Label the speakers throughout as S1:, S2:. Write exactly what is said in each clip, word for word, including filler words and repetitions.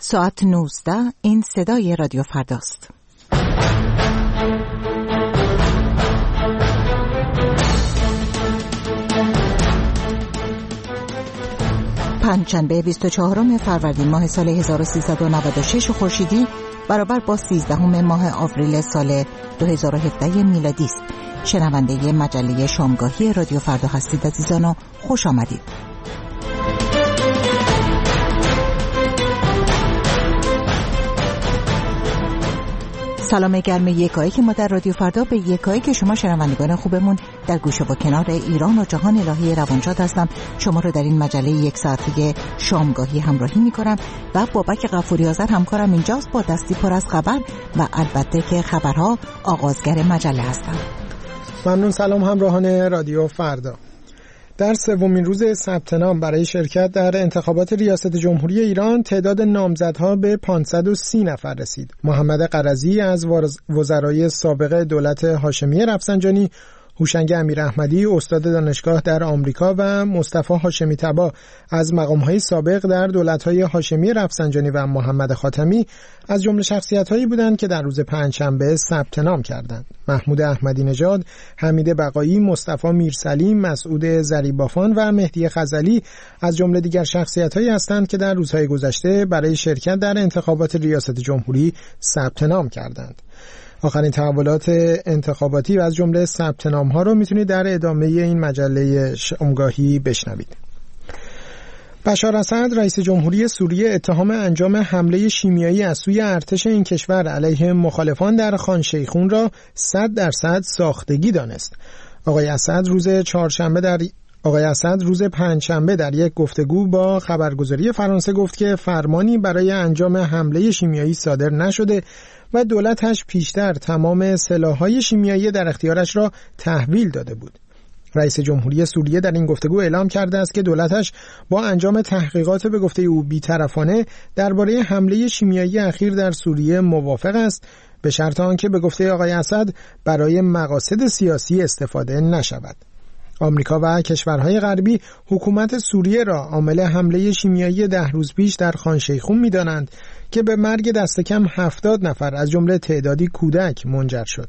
S1: ساعت نوزده، این صدای رادیو فرداست. پنجشنبه بیست و چهارم فروردین ماه سال هزار و سیصد و نود و شش خورشیدی برابر با سیزدهم ماه آوریل سال دو هزار و هفده میلادی است. شنونده مجله شامگاهی رادیو فردا هستید عزیزان و خوش آمدید. سلام گرم یکایی که ما در رادیو فردا به یکایی که شما شنوندگان خوبمون در گوشه و کنار ایران و جهان الهی روانشاد هستم. شما رو در این مجله یک ساعته شامگاهی همراهی می‌کنم و بابک غفوری آذر همکارم اینجاست با دستی پر از خبر و البته که خبرها آغازگر مجله هستند.
S2: ممنون. سلام همراهان رادیو فردا. در سومین روز ثبت نام برای شرکت در انتخابات ریاست جمهوری ایران تعداد نامزدها به پانصد و سی نفر رسید. محمد قرضی از وزرای سابق دولت هاشمی رفسنجانی، هوشنگ امیراحمدی استاد دانشگاه در آمریکا و مصطفی هاشمی طبا از مقام‌های سابق در دولت‌های هاشمی رفسنجانی و محمد خاتمی از جمله شخصیت‌هایی بودند که در روز پنجشنبه ثبت نام کردند. محمود احمدی نژاد، حمید بقایی، مصطفی میرسلیم، مسعود زریبافان و مهدی خزعلی از جمله دیگر شخصیت‌هایی هستند که در روزهای گذشته برای شرکت در انتخابات ریاست جمهوری ثبت نام کردند. آخرین تحولات انتخاباتی و از جمله ثبت نام‌ها رو میتونید در ادامه این مجله شامگاهی بشنوید. بشار اسد رئیس جمهوری سوریه اتهام انجام حمله شیمیایی از سوی ارتش این کشور علیه مخالفان در خان شیخون را صد درصد ساختگی دانست. آقای اسد روز چهارشنبه در آقای اسد روز پنجشنبه در یک گفتگو با خبرگزاری فرانسه گفت که فرمانی برای انجام حمله شیمیایی صادر نشده و دولتش پیشتر تمام سلاح‌های شیمیایی در اختیارش را تحویل داده بود. رئیس جمهوری سوریه در این گفتگو اعلام کرده است که دولتش با انجام تحقیقات به گفته او بی‌طرفانه درباره حمله شیمیایی اخیر در سوریه موافق است، به شرط آنکه به گفته آقای اسد برای مقاصد سیاسی استفاده نشود. آمریکا و کشورهای غربی حکومت سوریه را عامل حمله شیمیایی ده روز پیش در خان شیخون می‌دانند که به مرگ دست کم هفتاد نفر از جمله تعدادی کودک منجر شد.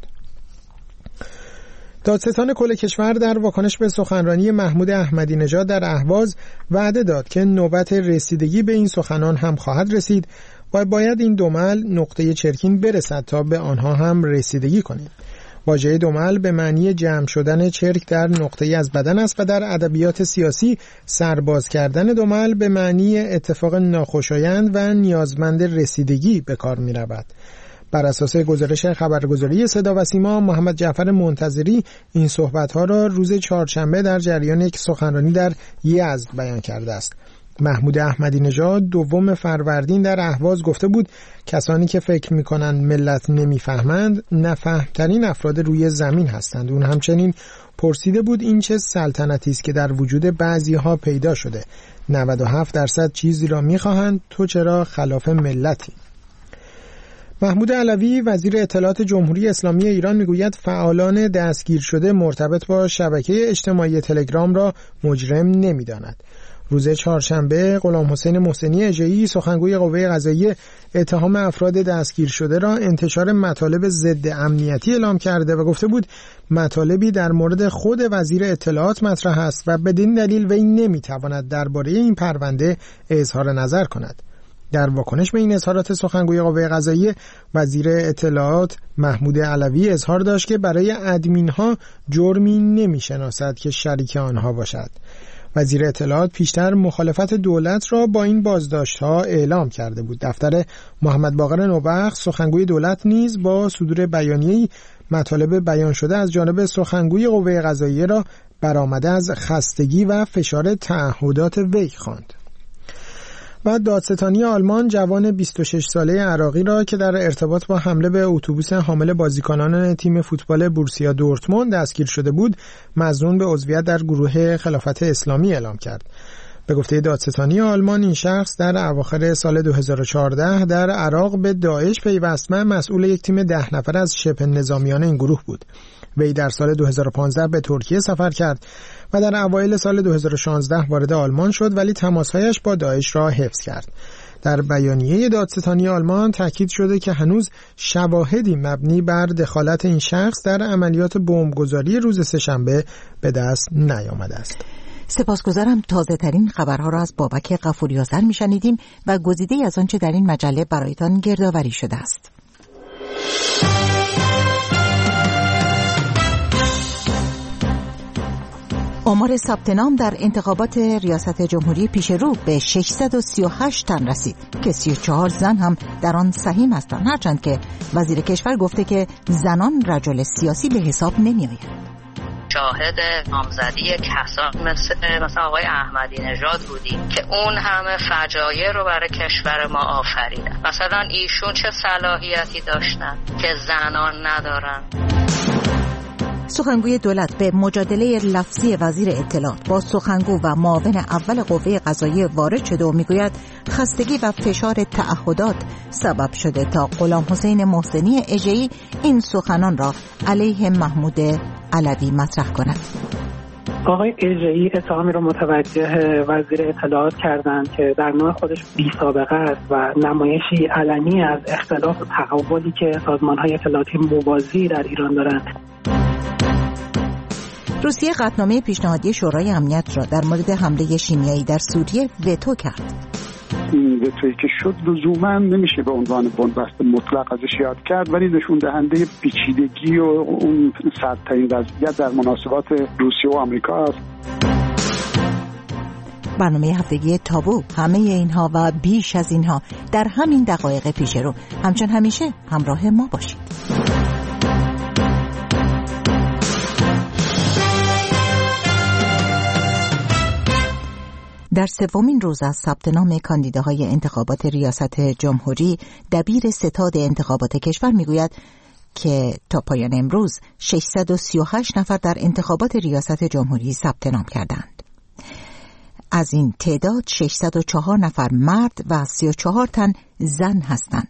S2: دادستان کل کشور در واکنش به سخنرانی محمود احمدی نژاد در اهواز وعده داد که نوبت رسیدگی به این سخنان هم خواهد رسید و باید این دمل نقطه چرکین برسد تا به آنها هم رسیدگی کنیم. واژه دمل به معنی جمع شدن چرک در نقطه‌ای از بدن است و در ادبیات سیاسی سرباز کردن دمل به معنی اتفاق ناخوشایند و نیازمند رسیدگی به کار می‌رود. بر اساس گزارش خبرگزاری صدا و سیما، محمد جعفر منتظری این صحبت‌ها را روز چهارشنبه در جریان یک سخنرانی در یزد بیان کرده است. محمود احمدی نژاد دوم فروردین در اهواز گفته بود کسانی که فکر می‌کنند ملت نمی‌فهمند نفهمترین افراد روی زمین هستند. اون همچنین پرسیده بود این چه سلطنتی است که در وجود بعضی‌ها پیدا شده. نود و هفت درصد چیزی را می‌خواهند، تو چرا خلاف ملتی؟ محمود علوی وزیر اطلاعات جمهوری اسلامی ایران میگوید فعالان دستگیر شده مرتبط با شبکه اجتماعی تلگرام را مجرم نمی‌داند. روز چهارشنبه غلام حسین محسنی اژه‌ای سخنگوی قوه قضاییه اتهام افراد دستگیر شده را انتشار مطالب ضد امنیتی اعلام کرده و گفته بود مطالبی در مورد خود وزیر اطلاعات مطرح است و بدین دلیل وی نمیتواند درباره این پرونده اظهار نظر کند. در واکنش به این اظهارات سخنگوی قوه قضاییه وزیر اطلاعات محمود علوی اظهار داشت که برای ادمین‌ها جرمی نمی‌شناسد که شریک آنها باشد. وزیر اطلاعات پیشتر مخالفت دولت را با این بازداشت‌ها اعلام کرده بود. دفتر محمد باقر نوبخت سخنگوی دولت نیز با صدور بیانیه‌ای مطالب بیان شده از جانب سخنگوی قوه قضاییه را برآمده از خستگی و فشار تعهدات وی خواند. و دادستانی آلمان جوان بیست و شش ساله عراقی را که در ارتباط با حمله به اتوبوس حامل بازیکنان تیم فوتبال بورسیا دورتموند دستگیر شده بود مظنون به عضویت در گروه خلافت اسلامی اعلام کرد. به گفته دادستانی آلمان این شخص در اواخر سال دو هزار و چهارده در عراق به داعش پیوست و مسئول یک تیم ده نفر از شبه نظامیان این گروه بود. وی در سال دو هزار و پانزده به ترکیه سفر کرد و در اوایل سال دو هزار و شانزده وارد آلمان شد ولی تماسهایش با داعش را حفظ کرد. در بیانیه دادستانی آلمان تاکید شده که هنوز شواهدی مبنی بر دخالت این شخص در عملیات بمبگذاری روز سه‌شنبه به دست نیامده است.
S1: سپاسگزارم. تازه ترین خبرها را از بابک غفوری‌آذر میشنیدیم و گزیده‌ای از آنچه در این مجله برایتان گردآوری شده است. آمار ثبت نام در انتخابات ریاست جمهوری پیش رو به ششصد و سی و هشت تن رسید که سی و چهار زن هم در آن سهیم هستند، هرچند که وزیر کشور گفته که زنان رجل سیاسی به حساب نمی‌آیند.
S3: شاهد نامزدی کسان مثل مثلا آقای احمدی نژاد بودیم که اون همه فجایع رو برای کشور ما آفریدن. مثلا ایشون چه صلاحیتی داشتن که زنان ندارن؟
S1: سخنگوی دولت به مجادله لفظی وزیر اطلاعات با سخنگو و معاون اول قوه قضاییه وارد شده و میگوید خستگی و فشار تعهدات سبب شده تا غلام حسین محسنی اژه‌ای این سخنان را علیه محمود علوی مطرح کند.
S4: آقای اژه‌ای اتهامی رو متوجه وزیر اطلاعات کردند که در نوع خودش بی سابقه است و نمایشی علنی از اختلاف و تقابلی که سازمان‌های اطلاعاتی موازی در ایران دارند.
S1: روسیه قطعنامه پیشنهادی شورای امنیت را در مورد حمله شیمیایی در سوریه وتو کرد.
S5: این وتویی که شد لزوما نمیشه به عنوان بنبست مطلق ازش یاد کرد، ولی نشون دهنده پیچیدگی و اون سردترین وضعیت در مناسبات روسیه و آمریکا است.
S1: برنامه هفتگی تابو همه اینها و بیش از اینها در همین دقایق پیش رو. همچون همیشه همراه ما باشید. در سومین روز از ثبت نام کاندیداهای انتخابات ریاست جمهوری، دبیر ستاد انتخابات کشور میگوید که تا پایان امروز ششصد و سی و هشت نفر در انتخابات ریاست جمهوری ثبت نام کردند. از این تعداد ششصد و چهار نفر مرد و سی و چهار تن زن هستند.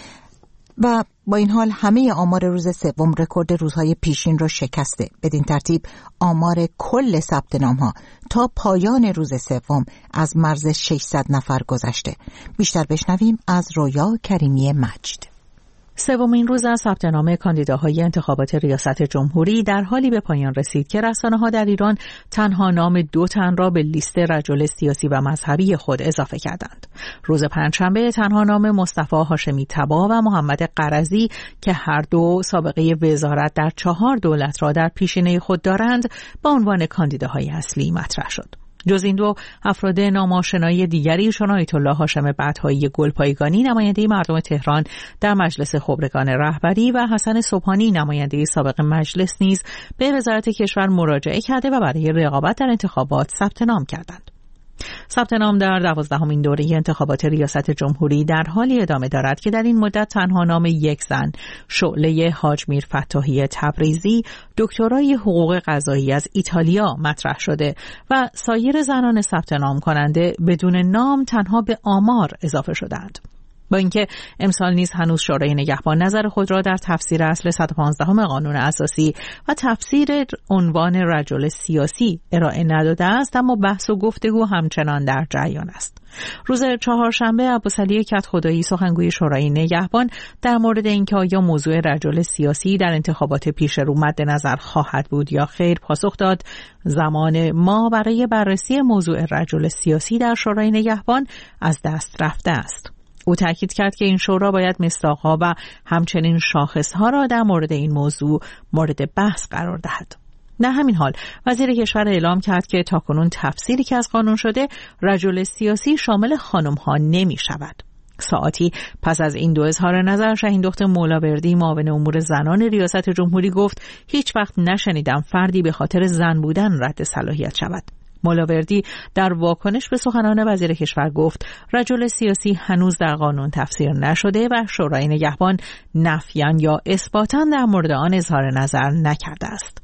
S1: و با این حال همه آمار روز سوم رکورد روزهای پیشین را شکسته. بدین ترتیب آمار کل ثبت نام‌ها تا پایان روز سوم از مرز ششصد نفر گذشته. بیشتر بشنویم از رویا کریمی مجد.
S6: سومین روز از ثبت نام کاندیداهای انتخابات ریاست جمهوری در حالی به پایان رسید که رسانه‌ها در ایران تنها نام دو تن را به لیست رجل سیاسی و مذهبی خود اضافه کردند. روز پنجشنبه تنها نام مصطفی هاشمی طبا و محمد قرضی که هر دو سابقه وزارت در چهار دولت را در پیشینه خود دارند به عنوان کاندیداهای اصلی مطرح شد. جز این دو افراد نامآشنای دیگری چون آیت الله هاشم بدهایی گلپایگانی نماینده مردم تهران در مجلس خبرگان رهبری و حسن صبحانی نماینده سابق مجلس نیز به وزارت کشور مراجعه کرده و برای رقابت در انتخابات ثبت نام کردند. ثبت نام در دوازدهمین دوره انتخابات ریاست جمهوری در حالی ادامه دارد که در این مدت تنها نام یک زن، شعله حاج میر فتاحی تبریزی، دکترای حقوق قضایی از ایتالیا مطرح شده و سایر زنان ثبت نام کننده بدون نام تنها به آمار اضافه شدند. با اینکه امسال نیز هنوز شورای نگهبان نظر خود را در تفسیر اصل صد و پانزده قانون اساسی و تفسیر عنوان رجل سیاسی ارائه نداده است، اما بحث و گفتگو همچنان در جریان است. روز چهارشنبه ابوسعلی کدخدایی سخنگوی شورای نگهبان در مورد اینکه آیا موضوع رجل سیاسی در انتخابات پیش رو مد نظر خواهد بود یا خیر پاسخ داد: زمان ما برای بررسی موضوع رجل سیاسی در شورای نگهبان از دست رفته است. او تاکید کرد که این شورا باید مصداق‌ها و همچنین شاخص‌ها را در مورد این موضوع مورد بحث قرار دهد. در همین حال وزیر کشور اعلام کرد که تاکنون تفسیری که از قانون شده رجل سیاسی شامل خانم‌ها نمی‌شود. ساعتی پس از این دو اظهار نظر شهیندخت مولاوردی معاون امور زنان ریاست جمهوری گفت هیچ وقت نشنیدم فردی به خاطر زن بودن رد صلاحیت شود. مولاوردی در واکنش به سخنان وزیر کشور گفت رجل سیاسی هنوز در قانون تفسیر نشده و شورای نگهبان نفیاً یا اثباتاً در مورد آن اظهار نظر نکرده است.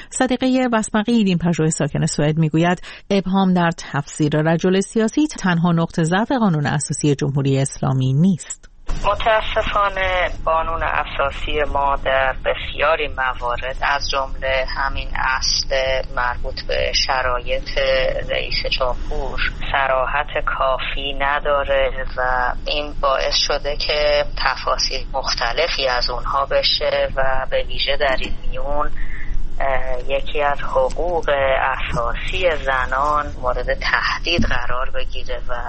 S6: صدیقه وسمقی ایدین پژوه ساکن سوئد میگوید ابهام در تفسیر رجل سیاسی تنها نقطه ضعف قانون اساسی جمهوری اسلامی نیست.
S3: متاسفانه قانون اساسی ما در بسیاری موارد از جمله همین اصل مربوط به شرایط رئیس جمهور صراحت کافی نداره و این باعث شده که تفاصیل مختلفی از اونها بشه و به ویژه در این میون یکی از حقوق اساسی زنان مورد تهدید قرار بگیره و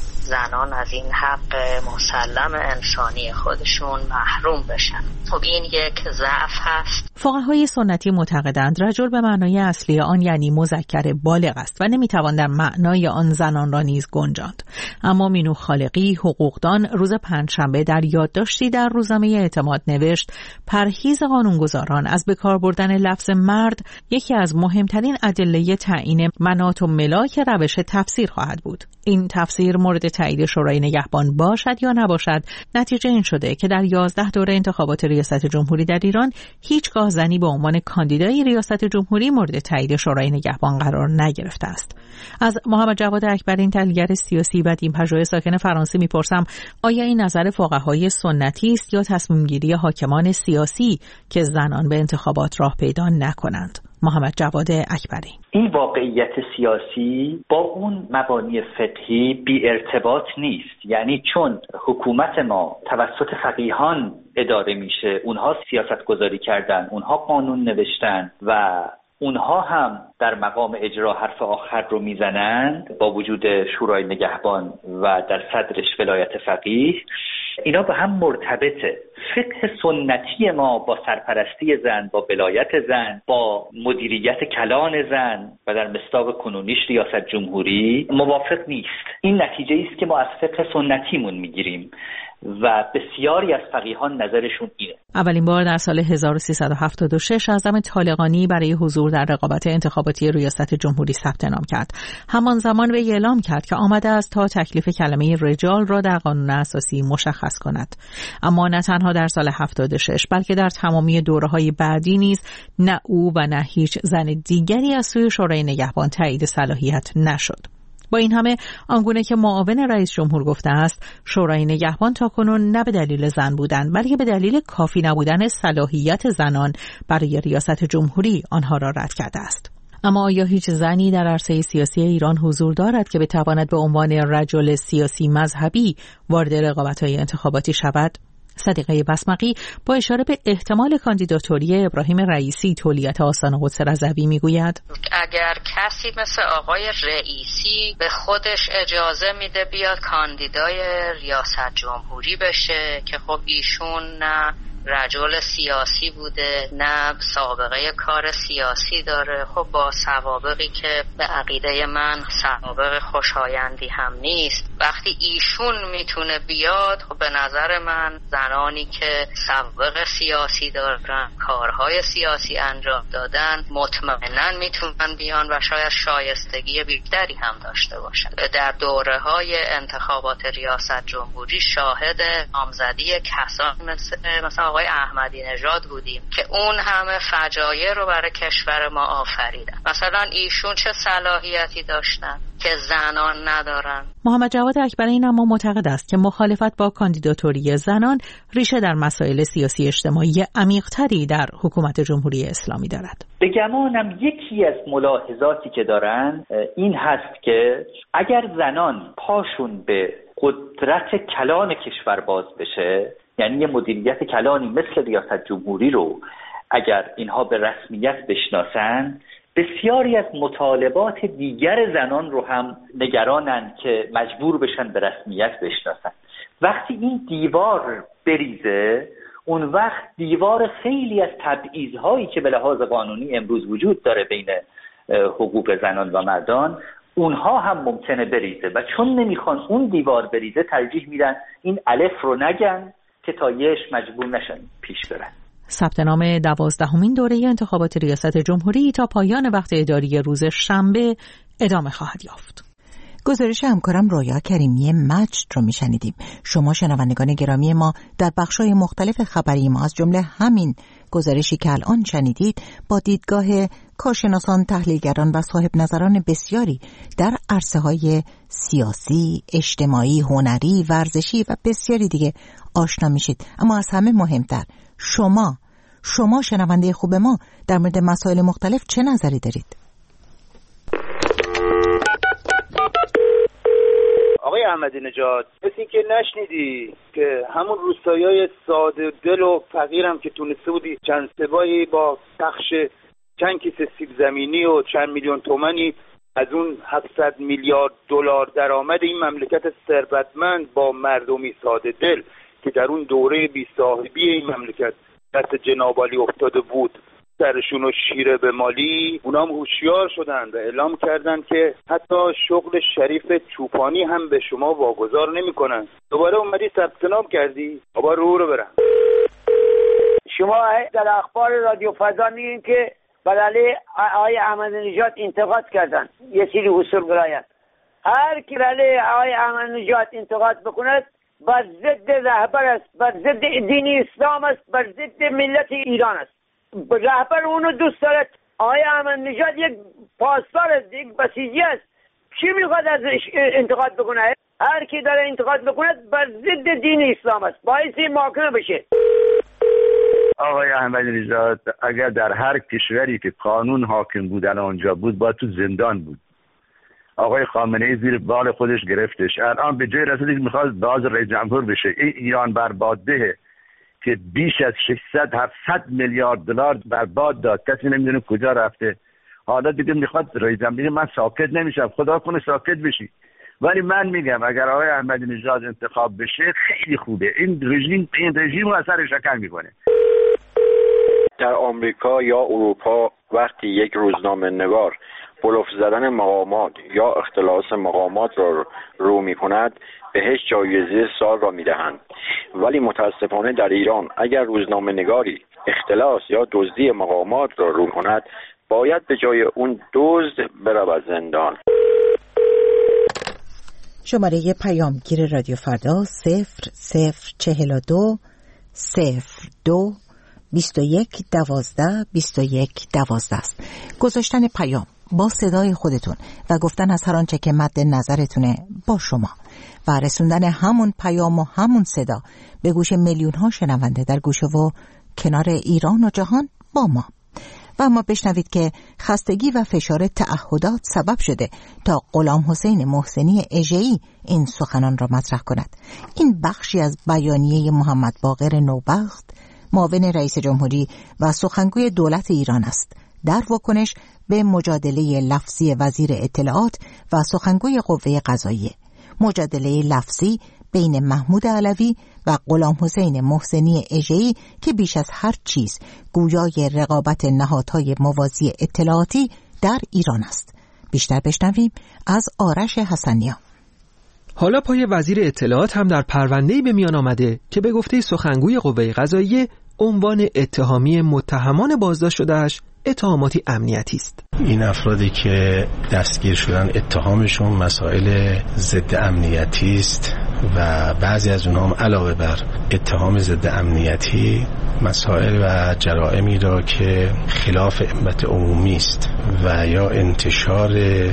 S3: زنان از این حق مسلم انسانی خودشون محروم بشن. خب این یک ضعف هست.
S6: فقهای سنتی معتقدند رجل به معنای اصلی آن یعنی مذکر بالغ است و نمیتوان در معنای آن زنان را نیز گنجاند. اما مینو خالقی حقوقدان روز پنجشنبه در یادداشتی در روزنامه اعتماد نوشت پرهیز قانونگذاران از به کار بردن لفظ مرد یکی از مهمترین ادله تعیین مناط و ملاک روش تفسیر خواهد بود. این تفسیر مورد تایید شورای نگهبان باشد یا نباشد، نتیجه این شده که در یازده دوره انتخابات ریاست جمهوری در ایران هیچگاه زنی به عنوان کاندیدای ریاست جمهوری مورد تایید شورای نگهبان قرار نگرفته است. از محمد جواد اکبرین، تحلیلگر سیاسی و دین-پژوه ساکن فرانسه میپرسم آیا این نظر فقهای سنتی است یا تصمیم گیری حاکمان سیاسی که زنان به انتخابات راه پیدا نکنند؟ محمد جواد اکبری:
S7: این واقعیت سیاسی با اون مبانی فقهی بی ارتباط نیست. یعنی چون حکومت ما توسط فقیهان اداره میشه، اونها سیاست گذاری کردن، اونها قانون نوشتن و اونها هم در مقام اجرا حرف آخر رو میزنند با وجود شورای نگهبان و در صدرش ولایت فقیه، اینا به هم مرتبطه. فقه سنتی ما با سرپرستی زن، با ولایت زن، با مدیریت کلان زن و در مصداق کنونیش ریاست جمهوری موافق نیست. این نتیجه است که ما از فقه سنتیمون میگیریم و بسیاری از فقیهان نظرشون اینه.
S6: اولین بار در سال هزار و سیصد و هفتاد و شش اعظم طالقانی برای حضور در رقابت انتخاباتی ریاست جمهوری ثبت نام کرد. همان زمان وی اعلام کرد که آمده است تا تکلیف کلمه رجال را در قانون اساسی مشخص کند. اما نه تنها در سال هفتاد و شش بلکه در تمامی دوره‌های بعدی نیز نه او و نه هیچ زن دیگری از سوی شورای نگهبان تایید صلاحیت نشد. با این همه آنگونه که معاون رئیس جمهور گفته است شورای نگهبان تاکنون نه به دلیل زن بودن بلکه به دلیل کافی نبودن صلاحیت زنان برای ریاست جمهوری آنها را رد کرده است. اما آیا هیچ زنی در عرصه سیاسی ایران حضور دارد که بتواند به عنوان رجل سیاسی مذهبی وارد رقابت‌های انتخاباتی شود؟ صدیقه بسمقی با اشاره به احتمال کاندیداتوری ابراهیم رئیسی تولیت آستان قدس رضوی میگوید
S3: اگر کسی مثل آقای رئیسی به خودش اجازه میده بیاد کاندیدای ریاست جمهوری بشه که خب ایشون نه رجل سیاسی بوده نه سابقه کار سیاسی داره، خب با سوابقی که به عقیده من سوابق خوشایندی هم نیست، وقتی ایشون میتونه بیاد خب به نظر من زنانی که سوابق سیاسی دارن، کارهای سیاسی انجام دادن، مطمئناً میتونن بیان و شاید شایستگی بیشتری هم داشته باشن. در دوره‌های انتخابات ریاست جمهوری شاهد نامزدی کسان مثل مثلا آقای احمدی نژاد بودیم که اون همه فجایع رو برای کشور ما آفریدن. مثلا ایشون چه صلاحیتی داشتن که زنان ندارن؟
S6: محمد جواد اکبرین اما معتقد است که مخالفت با کاندیداتوری زنان ریشه در مسائل سیاسی اجتماعی عمیق‌تری در حکومت جمهوری اسلامی دارد.
S7: به گمانم یکی از ملاحظاتی که دارن این هست که اگر زنان پاشون به قدرت کلان کشور باز بشه، یعنی یه مدیریت کلانی مثل ریاست جمهوری رو اگر اینها به رسمیت بشناسن، بسیاری از مطالبات دیگر زنان رو هم نگرانن که مجبور بشن به رسمیت بشناسن. وقتی این دیوار بریزه، اون وقت دیوار خیلی از تبعیض‌هایی که به لحاظ قانونی امروز وجود داره بین حقوق زنان و مردان، اونها هم ممکنه بریزه و چون نمیخوان اون دیوار بریزه ترجیح میدن این الف رو نگن که تا یهش مجبور نشن پیش برن.
S6: ثبت نام دوازدهمین دوره انتخابات ریاست جمهوری تا پایان وقت اداری روز شنبه ادامه خواهد یافت.
S1: گزارش همکارم رویا کریمی مجد رو میشنیدیم. شما شنوندگان گرامی ما در بخش‌های مختلف خبری ما از جمله همین گزارشی که الان شنیدید با دیدگاه کارشناسان، تحلیلگران و صاحب نظران بسیاری در عرصه‌های سیاسی، اجتماعی، هنری، ورزشی و بسیاری دیگه آشنا میشید. اما از همه مهمتر شما شما شنونده خوب ما در مورد مسائل مختلف چه نظری دارید؟
S8: آقای احمدی نژاد، مثل این که نشنیدی که همون روستایی‌های ساده دل و فقیرم که تونسته بودی چند سبایی با بخش چند کیسه سیب زمینی و چند میلیون تومانی از اون هفتصد میلیارد دلار درآمد این مملکت ثروتمند با مردمی ساده دل که در اون دوره بی صاحبی این مملکت دست جناب عالی افتاده بود سرشون و شیره به مالی، اونا هم هوشیار شدن و اعلام کردن که حتی شغل شریف چوپانی هم به شما واگذار نمی‌کنن. دوباره اومدی ثبت نام کردی؟ بابا رو رو برم.
S9: شما در اخبار رادیو فردا میگین که برای آقای احمدی نژاد انتقاد کردن، یه سری اصول برایت. هر کی برای آقای احمدی نژاد انتقاد بکند بر ضد رهبر است، بر ضد دین اسلام است، بر ضد ملت ایران است. رهبر اونو دوست دارد. آقای احمدی نژاد یک پاسدار است، یک بسیجی است. چی میخواد ازش انتقاد بکنه؟ هر کی داره انتقاد بکنه بر ضد دین اسلام است، باعث محاکمه بشه.
S10: آقای احمدی نژاد اگر در هر کشوری که قانون حاکم بود الان اونجا بود با تو زندان بود. آقای خامنه ای زیر بال خودش گرفتش. الان به جای رسیدی که میخواد باز رئیس جمهور بشه. این ایران بربادده که بیش از ششصد هفتصد میلیارد دلار برباد داد، کسی نمیدونه کجا رفته. حالا دیگه میخواد رئیس جمهور. من ساکت نمیشم، خدا کنه ساکت بشی. ولی من میگم اگر آقای احمدی نژاد انتخاب بشه خیلی خوبه. این رژیم این رژیم رو اثر شکن میکنه.
S11: در آمریکا یا اروپا وقتی یک روزنامه نگار بلوف زدن مقامات یا اختلاس مقامات را رو می کند بهش جایزه سال را می دهند. ولی متاسفانه در ایران اگر روزنامه نگاری اختلاس یا دزدی مقامات را رو کند باید به جای اون دزد برود زندان.
S1: شماره پیامگیر رادیو فردا صفر صفر چهل و دو صفر دو بیست و یک دوازده بیست و یک دوازده است. گذاشتن پیام با صدای خودتون و گفتن از هر آنچه که مد نظرتونه با شما و رسوندن همون پیام و همون صدا به گوش میلیون ها شنونده در گوشه و کنار ایران و جهان با ما. و اما بشنوید که خستگی و فشار تعهدات سبب شده تا غلام حسین محسنی اژه‌ای این سخنان را مطرح کند. این بخشی از بیانیه محمد باقر نوبخت، معاون رئیس جمهوری و سخنگوی دولت ایران است در واکنش به مجادله لفظی وزیر اطلاعات و سخنگوی قوه قضاییه. مجادله لفظی بین محمود علوی و غلام حسین محسنی اژه‌ای که بیش از هر چیز گویای رقابت نهادهای موازی اطلاعاتی در ایران است. بیشتر بشنویم از آرش حسنیان.
S12: حالا پای وزیر اطلاعات هم در پرونده‌ای به میان آمده که به گفته سخنگوی قوه قضاییه عنوان اتهامی متهمان بازداشت شدهش اتهاماتی امنیتی است.
S13: این افرادی که دستگیر شدن اتهامشون مسائل ضد امنیتی است و بعضی از اونها هم علاوه بر اتهام ضد امنیتی مسائل و جرائمی را که خلاف امنیت عمومی است و یا انتشار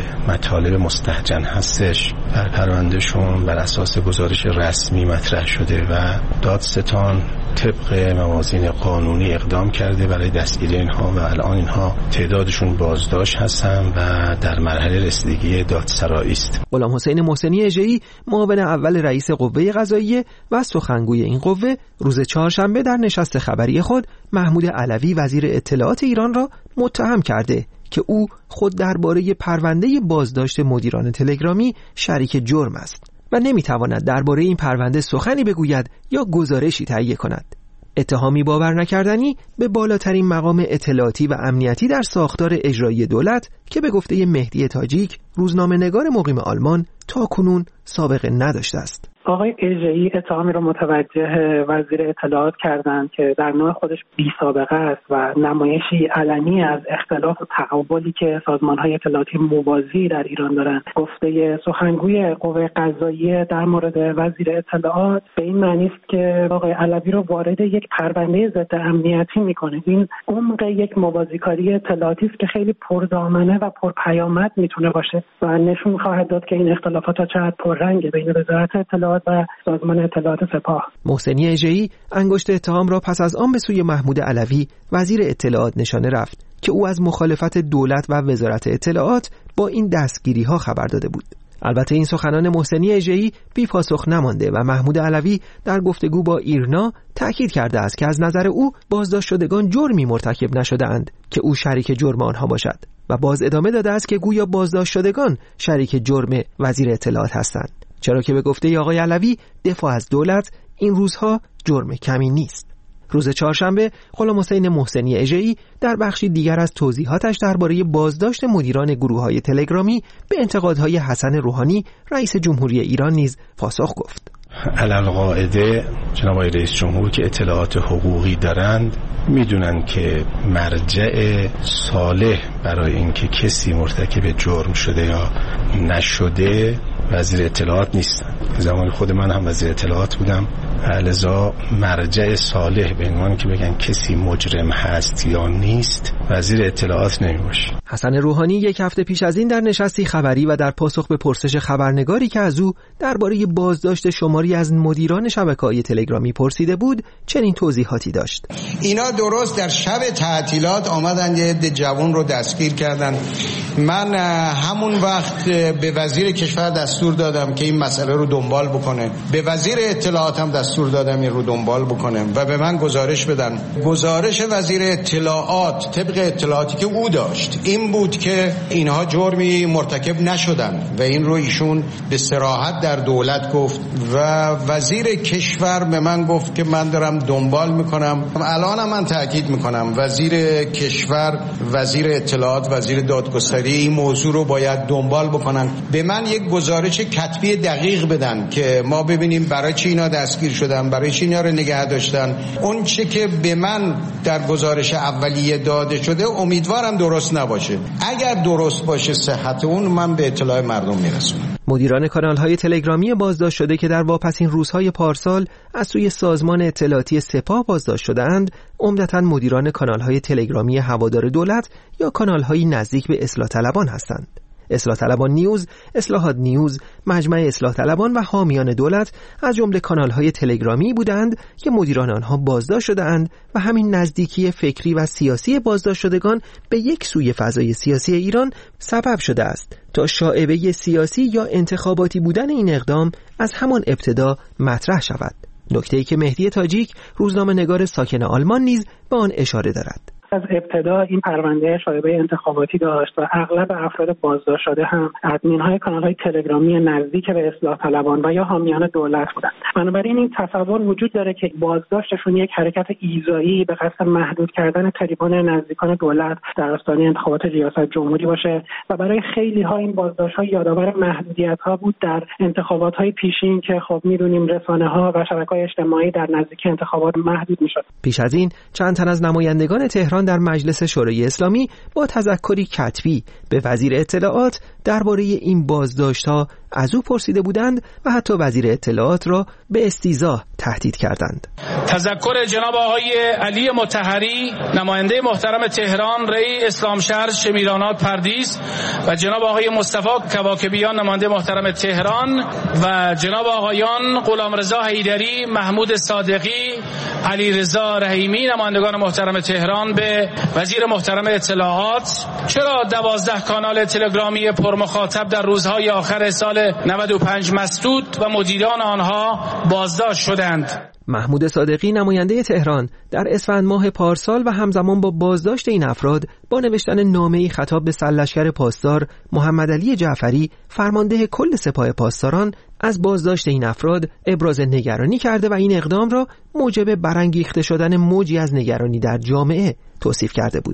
S13: مطالب مستهجن هستش در پروندهشون بر اساس گزارش رسمی مطرح شده و دادستان طبق موازین قانونی اقدام کرده برای دستگیری اینها و الان اینها تعدادشون بازداشت هستن و در مرحله رسیدگی دادسرایی است.
S12: غلام حسین محسنی اژه‌ای معاون اول رئیس قوه قضاییه و سخنگوی این قوه روز چهارشنبه در نشست خبری خود محمود علوی وزیر اطلاعات ایران را متهم کرده که او خود درباره پرونده بازداشت مدیران تلگرامی شریک جرم است و نمیتواند درباره این پرونده سخنی بگوید یا گزارشی تهیه کند. اتهامی باور نکردنی به بالاترین مقام اطلاعاتی و امنیتی در ساختار اجرایی دولت که به گفته مهدی تاجیک روزنامه نگار مقیم آلمان تا کنون سابقه نداشته است.
S4: آقای اژه‌ای اتهامی رو متوجه وزیر اطلاعات کردند که در نوع خودش بی سابقه است و نمایشی علنی از اختلاف و تقابلی که سازمان‌های اطلاعاتی موازی در ایران دارند. گفته سخنگوی قوه قضاییه در مورد وزیر اطلاعات به این معنی است که آقای علوی رو وارد یک پرونده ضد امنیتی می‌کنه. این عمق یک موازیکاری اطلاعاتی است که خیلی پردامنه و پرپیامد میتونه باشه و نشون خواهد داد که این اختلافات تا چه حد پررنگه بین وزارت اطلاعات و سازمان اطلاعات سپاه.
S12: محسنی اژه‌ای انگشت اتهام را پس از آن به سوی محمود علوی وزیر اطلاعات نشانه رفت که او از مخالفت دولت و وزارت اطلاعات با این دستگیری‌ها خبر داده بود. البته این سخنان محسنی اژه‌ای بی پاسخ نمانده و محمود علوی در گفتگو با ایرنا تأکید کرده است که از نظر او بازداشت شدگان جرمی مرتکب نشده‌اند که او شریک جرم آنها باشد و باز ادامه داده است که گویا بازداشت شدگان شریک جرم وزیر اطلاعات هستند، چرا که به گفته آقای علوی دفاع از دولت این روزها جرم کمی نیست. روز چهارشنبه غلامحسین محسنی اژه‌ای در بخشی دیگر از توضیحاتش درباره بازداشت مدیران گروه‌های تلگرامی به انتقادهای حسن روحانی رئیس جمهوری ایران نیز پاسخ گفت.
S13: علالقاعده جناب آقای رئیس جمهور که اطلاعات حقوقی دارند میدونن که مرجع صالح برای اینکه کسی مرتکب جرم شده یا نشده وزیر اطلاعات نیستن. زمان خود من هم وزیر اطلاعات بودم، لذا مرجع صالح به عنوان که بگن کسی مجرم هست یا نیست وزیر اطلاعات نمیباشه.
S12: حسن روحانی یک هفته پیش از این در نشستی خبری و در پاسخ به پرسش خبرنگاری که از او درباره بازداشت شماری از مدیران شبکه‌های تلگرامی پرسیده بود چنین توضیحاتی داشت.
S14: اینا درست در شب تعطیلات آمدن یه عده جوان رو دستگیر کردن. من همون وقت به وزیر کشور دستور دادم که این مسئله رو دنبال بکنه، به وزیر اطلاعات هم دستور دادم این رو دنبال بکنه و به من گزارش بدن. گزارش وزیر اطلاعات طبق اطلاعاتی که او داشت این بود که اینها جرمی مرتکب نشدن و این رو ایشون به صراحت در دولت گفت و وزیر کشور به من گفت که من دارم دنبال میکنم. الان من تاکید میکنم وزیر کشور، وزیر اطلاعات، وزیر دادگستری این موضوع رو باید دنبال بکنن، به من یک گزارش کتبی دقیق بدن که ما ببینیم برای چی اینا دستگیر شدن، برای چی اینا رو نگه داشتن. اون چه که به من در گزارش اولیه داده شده امیدوارم درست نباشه، اگر درست باشه صحت اون من به اطلاع مردم میرسونم.
S12: مدیران کانال‌های تلگرامی بازداشت شده که در واپسین روزهای پارسال از سوی سازمان اطلاعاتی سپاه بازداشت شده‌اند، عمدتاً مدیران کانال‌های تلگرامی هوادار دولت یا کانال‌های نزدیک به اصلاح طلبان هستند. اصلاح طلبان نیوز، اصلاحات نیوز، مجمع اصلاح طلبان و حامیان دولت از جمله کانال‌های تلگرامی بودند که مدیران آنها بازداشت شده‌اند و همین نزدیکی فکری و سیاسی بازداشت شدگان به یک سوی فضای سیاسی ایران سبب شده است تا شائبه سیاسی یا انتخاباتی بودن این اقدام از همان ابتدا مطرح شود. نکته‌ای که مهدی تاجیک، روزنامه‌نگار ساکن آلمان نیز به آن اشاره دارد.
S4: از ابتدا این پرونده شایبه انتخاباتی داشت و اغلب افراد بازداشت شده هم ادمین‌های کانال‌های تلگرامی نزدیک به اصلاح طلبان و یا حامیان دولت بودند. بنابراین این تصور وجود داره که بازداشتشون یک حرکت ایذایی به قصد محدود کردن تریبون نزدیکان دولت در آستانه انتخابات ریاست جمهوری باشه و برای خیلی‌ها این بازداشت‌ها یادآور محدودیت‌ها بود در انتخابات‌های پیشین که خب می‌دونیم رسانه‌ها و شبکه‌های اجتماعی در نزدیک انتخابات محدود می‌شد.
S12: پیش از این چند تن از نمایندگان تهران در مجلس شورای اسلامی با تذکری کتبی به وزیر اطلاعات درباره این بازداشت‌ها از او پرسیده بودند و حتی وزیر اطلاعات را به استیضاح تهدید کردند.
S15: تذکر جناب آقای علی مطهری نماینده محترم تهران ری اسلام شهر شمیرانات پردیس و جناب آقای مصطفی کواکبیان نماینده محترم تهران و جناب آقایان غلامرضا حیدری، محمود صادقی، علی رضا رحیمی نمایندگان محترم تهران به وزیر محترم اطلاعات چرا دوازده کانال تلگرامی پرمخاطب در روزهای آخر سال نود و پنج مسدود و مدیران آنها بازداشت شدند.
S12: محمود صادقی نماینده تهران در اسفند ماه پارسال و همزمان با بازداشت این افراد با نوشتن نامه‌ای خطاب به سرلشکر پاسدار محمد علی جعفری فرمانده کل سپاه پاسداران از بازداشت این افراد ابراز نگرانی کرده و این اقدام را موجب برانگیخته شدن موجی از نگرانی در جامعه توصیف کرده بود.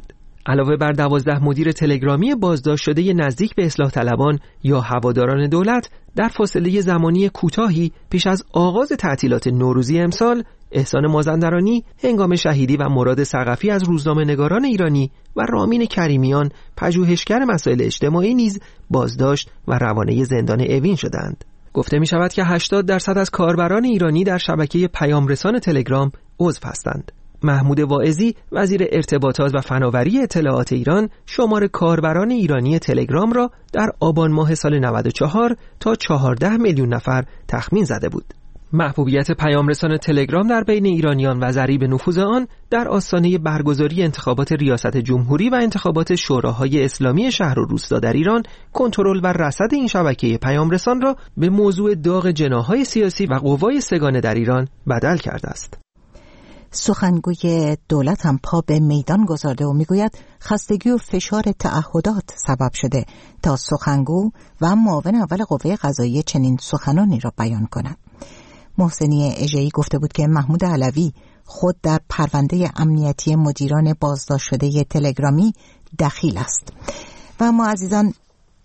S12: علاوه بر دوازده مدیر تلگرامی بازداشت شده نزدیک به اصلاح طلبان یا هواداران دولت، در فاصله زمانی کوتاهی پیش از آغاز تعطیلات نوروزی امسال، احسان مازندرانی، هنگام شهیدی و مراد ثقفی از روزنامه‌نگاران ایرانی و رامین کریمیان، پژوهشگر مسائل اجتماعی نیز بازداشت و روانه زندان اوین شدند. گفته می شود که هشتاد درصد از کاربران ایرانی در شبکه پیام رسان تلگرام عضو هستند. محمود واعظی، وزیر ارتباطات و فناوری اطلاعات ایران، شمار کاربران ایرانی تلگرام را در آبان ماه سال نود و چهار تا چهارده میلیون نفر تخمین زده بود. محبوبیت پیام رسان تلگرام در بین ایرانیان و ضریب نفوذ آن در آستانه برگزاری انتخابات ریاست جمهوری و انتخابات شوراهای اسلامی شهر و روستا در ایران، کنترل و رصد این شبکه پیام رسان را به موضوع داغ جناح‌های سیاسی و قوای سگانه در ایران بدل کرده است.
S1: سخنگوی دولت هم پا به میدان گذارده و میگوید خستگی و فشار تعهدات سبب شده تا سخنگو و معاون اول قوه قضاییه چنین سخنانی را بیان کند. محسنی اژه‌ای گفته بود که محمود علوی خود در پرونده امنیتی مدیران بازداشت شده تلگرامی دخیل است. و ما عزیزان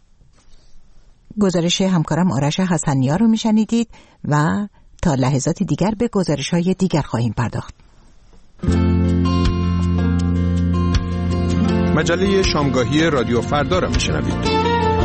S1: گزارش همکارم آرش حسنیار رو میشنیدید و تا لحظاتی دیگر به گزارش‌های دیگر خواهیم پرداخت.
S16: مجله شامگاهی رادیو فردا را میشنوید.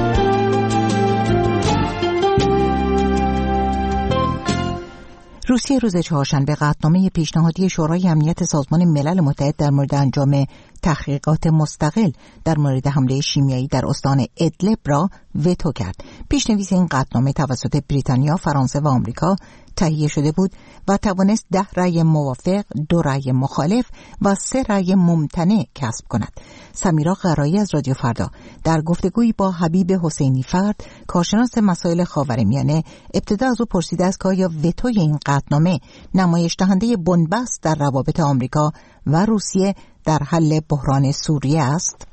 S1: روسیه روز چهارشنبه قطعنامه پیشنهادی شورای امنیت سازمان ملل متحد در مورد انجام تحقیقات مستقل در مورد حمله شیمیایی در استان ادلب را وتو کرد. پیشنویس این قطعنامه توسط بریتانیا، فرانسه و آمریکا تهیه شده بود و توانست ده رأی موافق، دو رأی مخالف و سه رأی ممتنع کسب کند. سمیرا قرایی از رادیو فردا در گفتگویی با حبیب حسینی فرد، کارشناس مسائل خاورمیانه، ابتدا از او پرسیده است که آیا وتوی این قطعنامه نمایش دهنده بنبست در روابط آمریکا و روسیه در حل بحران سوریه است؟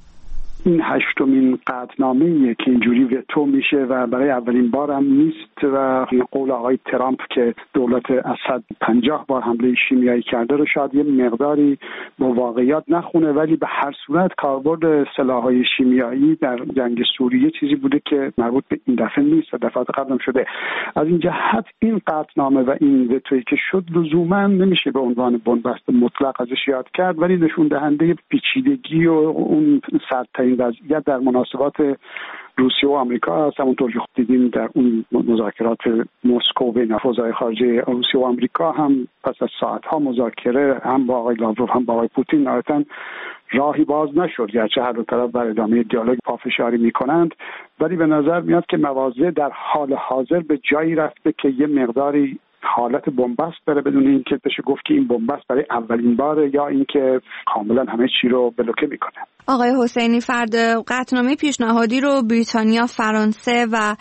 S5: این هشتمین قطعنامه‌ایه که اینجوری وتو میشه و برای اولین بار هم نیست و قول آقای ترامپ که دولت اسد پنجاه بار حمله شیمیایی کرده رو شاید یه مقداری با واقعیت نخونه، ولی به هر صورت کاربرد سلاح‌های شیمیایی در جنگ سوریه چیزی بوده که مربوط به این دفعه نیست و دفعات قبل هم شده. از این جهت این قطعنامه و این وتویی که شد لزوما نمیشه به عنوان بنبست مطلق ازش یاد کرد، ولی نشون دهنده پیچیدگی و اون سرترین وضعیت در مناسبات روسیه و آمریکا هست. همونطور که دیدیم در اون مذاکرات مسکو بین وزرای خارجه روسیه و آمریکا هم پس از ساعتها مذاکره هم با آقای لاوروف هم با آقای پوتین نهایتاً راهی باز نشد، گرچه هر دو طرف بر ادامه دیالوگ پافشاری میکنند، ولی به نظر میاد که مواضع در حال حاضر به جایی رفته که یه مقداری حالت بنبست بره بدون اینکه بشه گفت که این بنبست برای اولین باره یا اینکه کاملا همه چی رو بلوکه میکنه.
S17: آقای حسینی فرد، قطعنامه پیشنهادی رو بریتانیا، فرانسه و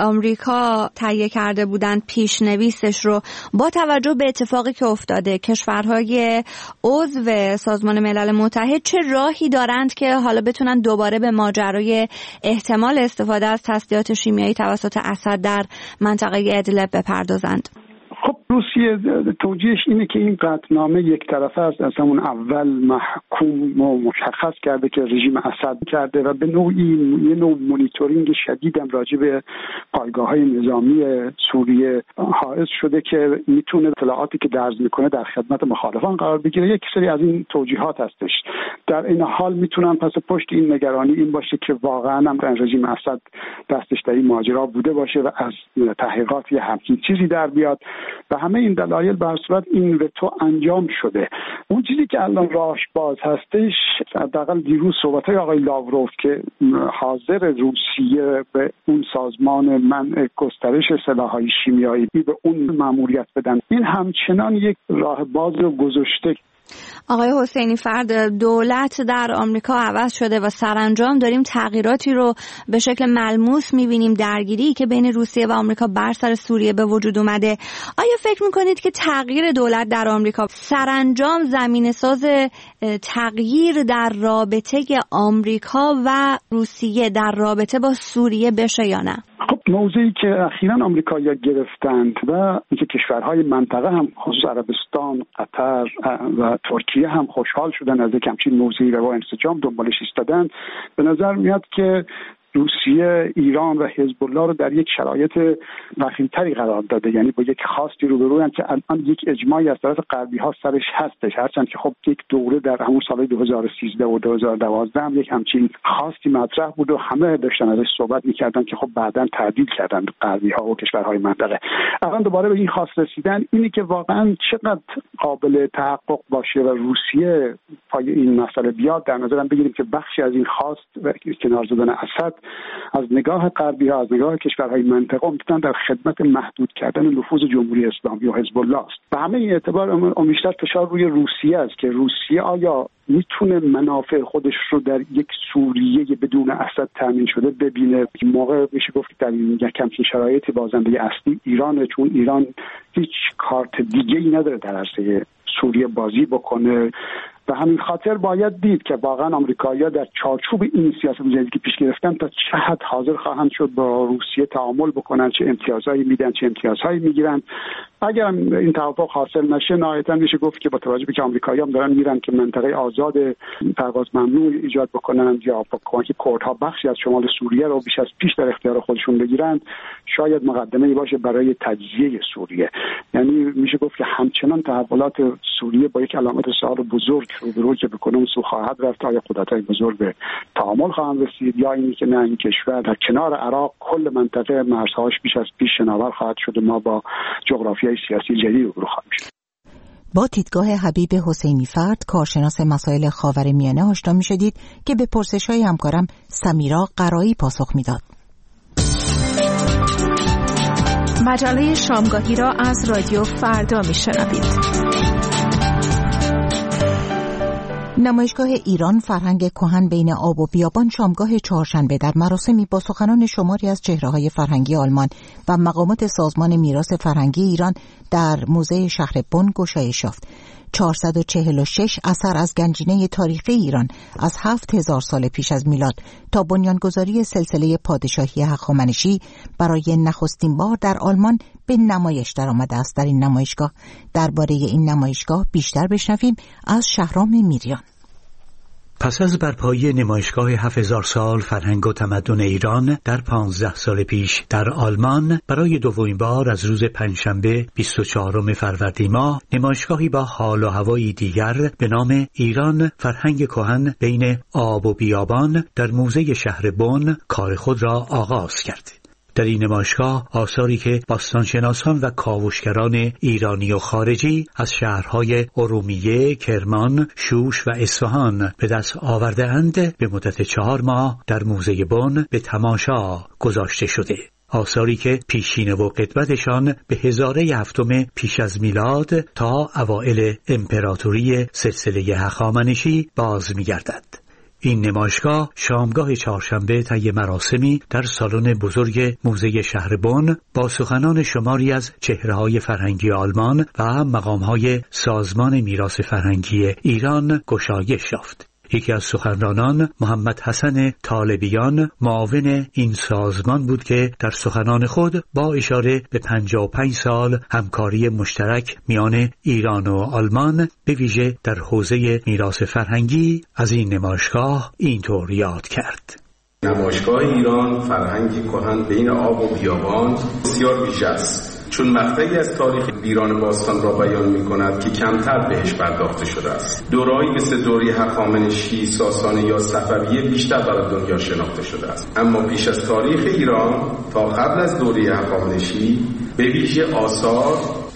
S17: آمریکا تهیه کرده بودند. پیشنویسش رو با توجه به اتفاقی که افتاده، کشورهای عضو سازمان ملل متحد چه راهی دارند که حالا بتونن دوباره به ماجرای احتمال استفاده از تسلیحات شیمیایی توسط اسد در منطقه ادلب بپردازند؟
S5: خب روسیه توجیهش اینه که این قطعنامه یک طرفه است، از همون اول محکوم و مشخص کرده که رژیم اسد کرده و به نوعی یه نوع مونیتورینگ شدید هم راجع به پایگاه‌های نظامی سوریه حائز شده که میتونه اطلاعاتی که درز میکنه در خدمت مخالفان قرار بگیره. یک سری از این توجیهات هستش. در این حال میتونن پس پشت این نگرانی این باشه که واقعا هم رژیم اسد دستش در این ماجرا بوده باشه و از تحقیقات یه همچین چیزی در بیاد. و همه این دلایل به هر صورت این وتو انجام شده. اون چیزی که الان راهش باز هستش، حداقل دیروز صحبت‌های آقای لاوروف که حاضر روسیه به اون سازمان منع گسترش سلاح‌های شیمیایی به اون مأموریت بدن، این همچنان یک راه باز رو گذاشته.
S17: آقای حسینی فرد، دولت در آمریکا عوض شده و سرانجام داریم تغییراتی رو به شکل ملموس می‌بینیم، درگیری که بین روسیه و آمریکا بر سر سوریه به وجود اومده. آیا فکر می‌کنید که تغییر دولت در آمریکا سرانجام زمینه‌ساز تغییر در رابطه آمریکا و روسیه در رابطه با سوریه بشه یا نه؟
S5: خب موضعی که اخیراً آمریکایی‌ها گرفتند و اینکه کشورهای منطقه هم خصوص عربستان، قطر و ترکیه هم خوشحال شدن از یک همچین موضعی و با انسجام دنبالش ایستادن، به نظر میاد که روسیه ایران و حزب الله رو در یک شرایط وخیم‌تری قرار داده، یعنی با یک خواستی روبروان که الان یک اجماعی از طرف غربی‌ها سرش هستش، هرچند که خب یک دوره در همون سال دو هزار و سیزده و دو هزار و دوازده هم یک همچین خواستی مطرح بود و همه داشتن ازش صحبت می‌کردن که خب بعداً تعدیل کردن غربی‌ها و کشورهای منطقه. الان دوباره به این خواست رسیدن، اینی که واقعاً چقدر قابل تحقق باشه و روسیه پای این مسئله بیاد، در نظرم بگیریم که بخشی از این خواست و کنار زدن اسد از نگاه غربی‌ها، از نگاه کشورهای منطقه عمدتاً در خدمت محدود کردن نفوذ جمهوری اسلامی و حزب الله است. به همه این اعتبار بیشتر فشار روی روسیه است که روسیه آیا میتونه منافع خودش رو در یک سوریه بدون اسد تامین شده ببینه. این موقع میشه گفت در این یک همچین شرایطی بازنده اصلی ایرانه، چون ایران هیچ کارت دیگه‌ای نداره در عرصه سوریه بازی بکنه. به همین خاطر باید دید که واقعا آمریکایی‌ها در چارچوب این سیاست جدیدی که پیش گرفتن تا چه حد حاضر خواهند شد با روسیه تعامل بکنن، چه امتیازهایی میدن، چه امتیازهایی میگیرن. اگر این توافق حاصل نشه، نهایتاً میشه گفت که با توجه به که آمریکایی‌ها هم دارن میرن که منطقه آزاد پرواز ممنوع ایجاد بکنن یا با کمک کردها بخشی از شمال سوریه رو بیش از پیش در اختیار خودشون بگیرن، شاید مقدمه‌ای باشه برای تجزیه سوریه. یعنی میشه گفت که همچنان تحولات سوریه با یک علامت سوال بزرگ روبرو که بکنه سو خواهد رفت. آیا قدرت‌های بزرگ به تعامل خواهند رسید یا اینی که نه، این کشور در کنار عراق کل منطقه مرزهاش بیش از پیش شناور خواهد شد و ما با جغرافیای سیاسی جدید روبرو خواهیم شد.
S1: با دیدگاه حبیب حسینی فرد، کارشناس مسائل خاورمیانه، آشنا می‌شدید که به پرسش‌های همکارم سمیرا قرایی پاسخ میداد.
S18: مجله شامگاهی را از رادیو فردا میشنوید.
S1: نمایشگاه ایران فرهنگ کهن بین آب و بیابان شامگاه چهارشنبه در مراسمی با سخنان شماری از چهره‌های فرهنگی آلمان و مقامات سازمان میراث فرهنگی ایران در موزه شهر بن گشایش یافت. چهارصد و چهل و شش اثر از گنجینه تاریخی ایران از هفت هزار سال پیش از میلاد تا بنیانگذاری سلسله پادشاهی هخامنشی برای نخستین بار در آلمان به نمایش درآمده است. در این نمایشگاه درباره این نمایشگاه بیشتر بشنویم از شهرام میریان.
S19: پس از برپایی نمایشگاه هفت هزار سال فرهنگ و تمدن ایران در پانزده سال پیش در آلمان، برای دومین بار از روز پنجشنبه بیست و چهارم فروردین ماه نمایشگاهی با حال و هوایی دیگر به نام ایران فرهنگ کهن بین آب و بیابان در موزه شهر بن کار خود را آغاز کرد. در این نمایشگاه آثاری که باستانشناسان و کاوشگران ایرانی و خارجی از شهرهای ارومیه، کرمان، شوش و اصفهان به دست آورده اند به مدت چهار ماه در موزه بن به تماشا گذاشته شده. آثاری که پیشینه و قدمتشان به هزاره هفتم پیش از میلاد تا اوائل امپراتوری سلسله هخامنشی باز می‌گردد. این نمایشگاه شامگاه چهارشنبه طی مراسمی در سالن بزرگ موزه شهر بن با سخنان شماری از چهره‌های فرهنگی آلمان و مقام‌های سازمان میراث فرهنگی ایران گشایش یافت. یکی از سخنرانان محمد حسن طالبیان معاون این سازمان بود که در سخنان خود با اشاره به پنجاه و پنج سال همکاری مشترک میان ایران و آلمان به ویژه در حوزه میراث فرهنگی از این نمایشگاه اینطور یاد کرد.
S20: نمایشگاه ایران فرهنگی کهن بین آب و بیابان بسیار ویژه است، چون مقطعی از تاریخ ایران باستان را بیان می کند که کمتر بهش پرداخته شده است. دوره‌ای مثل دوره هخامنشی، ساسانی یا صفویه بیشتر برای دنیا شناخته شده است. اما پیش از تاریخ ایران تا قبل از دوره هخامنشی به ویژه آثار،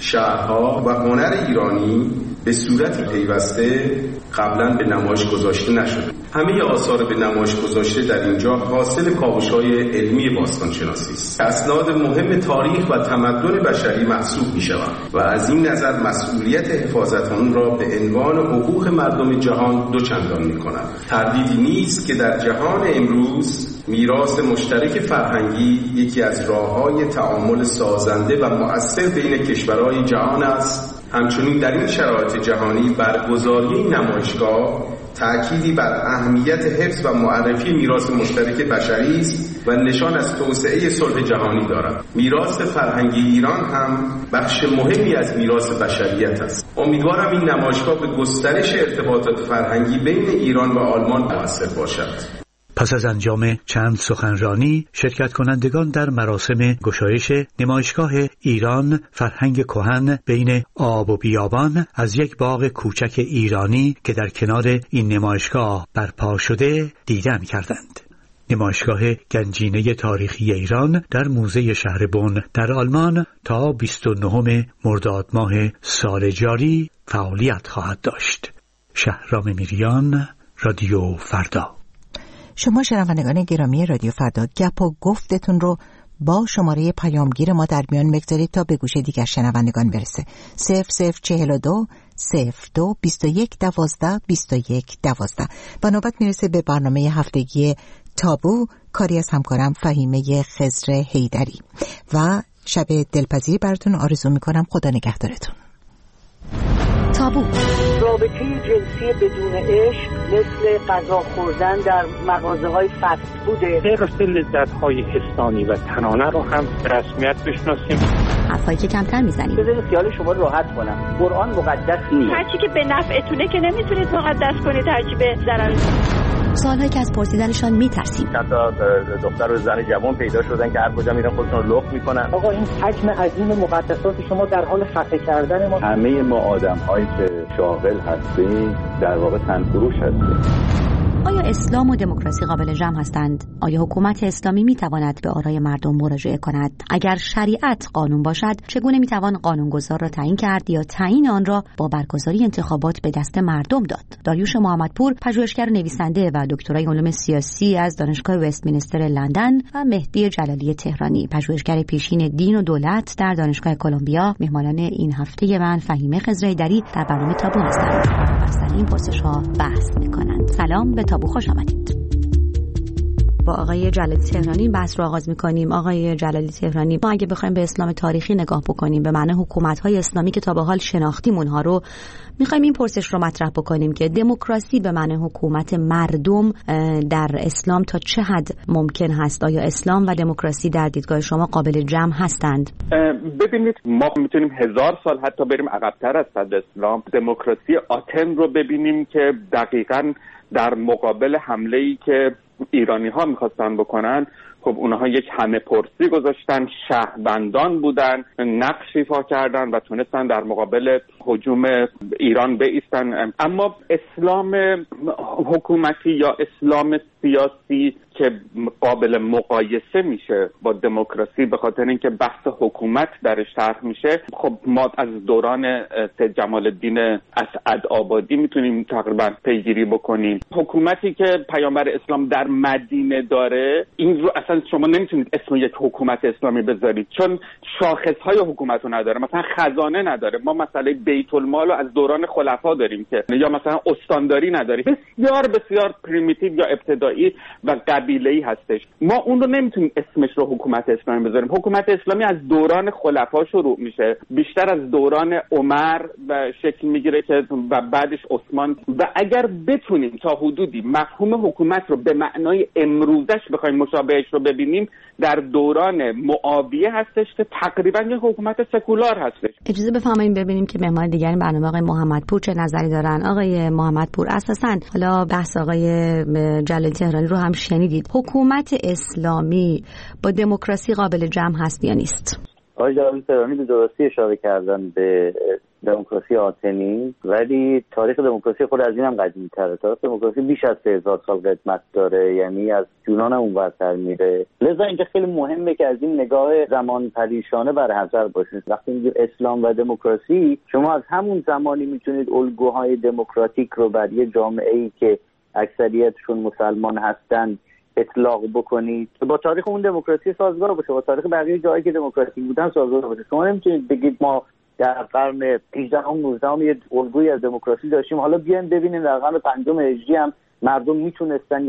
S20: شهرها و هنر ایرانی به صورتی پیوسته قبلا به نمایش گذاشته نشده. همه آثار به نمایش گذاشته در اینجا حاصل کاوش‌های علمی باستانشناسی است. اسناد مهم تاریخ و تمدن بشری محسوب می‌شوند و از این نظر مسئولیت حفاظت آن را به عنوان حقوق مردم جهان دوچندان می‌کند. تردیدی نیست که در جهان امروز میراث مشترک فرهنگی یکی از راه‌های تعامل سازنده و مؤثر بین کشورهای جهان است. همچنین در این شرایط جهانی برگزاری نمایشگاه تأکیدی بر اهمیت حفظ و معرفی میراث مشترک بشری است و نشان از توسعه صلح جهانی دارد. میراث فرهنگی ایران هم بخش مهمی از میراث بشریت است. امیدوارم این نمایشگاه به گسترش ارتباطات فرهنگی بین ایران و آلمان مؤثر باشد.
S19: پس از انجام چند سخنرانی، شرکت کنندگان در مراسم گشایش نمایشگاه ایران فرهنگ کهن بین آب و بیابان از یک باغ کوچک ایرانی که در کنار این نمایشگاه برپا شده دیدن کردند. نمایشگاه گنجینه تاریخی ایران در موزه شهر بن در آلمان تا بیست و نهم مرداد ماه سال جاری فعالیت خواهد داشت. شهرام میریان، رادیو فردا.
S1: شما شنوندگان گرامی رادیو فردا گپ و گفتتون رو با شماره پیامگیر ما در میان بگذارید تا به گوش دیگر شنوندگان برسه. صفر صفر چهل و دو صفر دو بیست و یک دوازده بیست و یک دوازده. و نوبت میرسه به برنامه هفتگی تابو، کاری از همکارم فهیمه خضر حیدری. و شب دلپذیر براتون آرزو میکنم. خدا نگهدارتون. تابو.
S21: رابطه جنسی بدون عشق مثل غذا خوردن در مغازه‌های فست فوده.
S22: حفظ لذت‌های حسانی و تنانه رو هم رسمیت بشناسیم.
S23: حرفایی که کمتر میزنیم.
S21: بذارید خیال شما راحت کنم. قرآن مقدس نیست.
S24: هرچی که به نفعتونه که نمیتونید مقدس کنید، هرچی به ضررتون.
S23: سوالایی که از پرسیدنشان میترسیم.
S25: چند تا دختر و زن جوان پیدا شدن که هر کجا میرن خودشون رو لخت میکنن.
S21: آقا این حجم عظیم مقدسات شما در حال خفه کردن ما.
S26: همه ما آدم‌هایی که شاغل هستیم در واقع تنفروش هستیم.
S23: آیا اسلام و دموکراسی قابل جمع هستند؟ آیا حکومت اسلامی میتواند به آرای مردم مراجعه کند؟ اگر شریعت قانون باشد، چگونه میتوان قانونگذار را تعیین کرد یا تعیین آن را با برگزاری انتخابات به دست مردم داد؟ داریوش محمدپور، پژوهشگر نویسنده و دکترای علوم سیاسی از دانشگاه وستمینستر لندن، و مهدی جلالی تهرانی، پژوهشگر پیشین دین و دولت در دانشگاه کلمبیا، مهمانان این هفته من فهیمه خضر حیدری در برنامه تابو هستند. بر سر این پرسش‌ها بحث می‌کنند. سلام، به تابو خوش آمدید. با آقای جلالی تهرانی بحث رو آغاز می‌کنیم. آقای جلالی تهرانی، ما اگه بخوایم به اسلام تاریخی نگاه بکنیم، به معنی حکومت‌های اسلامی که تا به حال شناختیم اونها رو، می‌خوایم این پرسش رو مطرح بکنیم که دموکراسی به معنی حکومت مردم در اسلام تا چه حد ممکن هست؟ آیا اسلام و دموکراسی در دیدگاه شما قابل جمع هستند؟
S27: ببینید، ما می‌تونیم هزار سال حتی بریم عقب‌تر از صدر اسلام. دموکراسی آتن رو ببینیم که دقیقاً در مقابل حمله‌ای که ایرانی‌ها می‌خواستن بکنن، خب اونها یک همه پرسی گذاشتن، شهروندان بودن، نقش ایفا کردن و تونستن در مقابل هجوم ایران بایستن. اما اسلام حکومتی یا اسلام سیاسی که قابل مقایسه میشه با دموکراسی به خاطر اینکه بحث حکومت درش طرح میشه، خب ما از دوران سید جمال الدین اسعدآبادی میتونیم تقریبا پیگیری بکنیم. حکومتی که پیامبر اسلام در مدینه داره، این رو اصلا شما نمیتونید اسم یک حکومت اسلامی بذارید، چون شاخصهای حکومت رو نداره. مثلا خزانه نداره. ما مسئله بیت المال رو از دوران خلفا داریم که، یا مثلا استانداری نداره. بسیار بسیار پریمیتیو یا ابتدایی و قبیله‌ای هستش. ما اون رو نمیتونیم اسمش رو حکومت اسلامی بذاریم. حکومت اسلامی از دوران خلفا شروع میشه، بیشتر از دوران عمر و شکل میگیره که و بعدش عثمان. و اگر بتونیم تا حدودی مفهوم حکومت رو به معنای امروزش بخوایم مشابهش رو ببینیم، در دوران معاویه هستش که تقریبا یک حکومت سکولار هستش.
S23: اجازه بفرمایید ببینیم که مهمان دیگر این برنامه آقای محمدپور چه نظری دارن. آقای محمدپور، اساساً حالا بحث آقای جلالی تهرانی رو هم شنیدید، حکومت اسلامی با دموکراسی قابل جمع هست یا نیست؟
S28: آقای جلالی تهرانی به درستی اشاره کردن به دموکراسی آتنی، ولی تاریخ دموکراسی خود از این هم قدیمی تره. تاریخ دموکراسی بیش از سه هزار سال قدمت داره، یعنی از یونان هم اونورتر میره. لذا اینجا خیلی مهمه که از این نگاه زمان پریشانه بر حذر باشید. وقتی میگیم اسلام و دموکراسی، شما از همون زمانی میتونید الگوهای دموکراتیک رو بر یه جامعه‌ای که اکثریتشون مسلمان هستن اطلاق بکنید که با تاریخ اون دموکراسی سازگار باشه، با تاریخ بقیه جایی که دموکراتیک بودن سازگار باشه. شما نمیتونید بگید ما در قرن هجدهم نوزدهم یه الگویی از دموکراسی داشتیم، حالا بیایم ببینیم در قرن پنجم هجری هم مردم میتونستن یا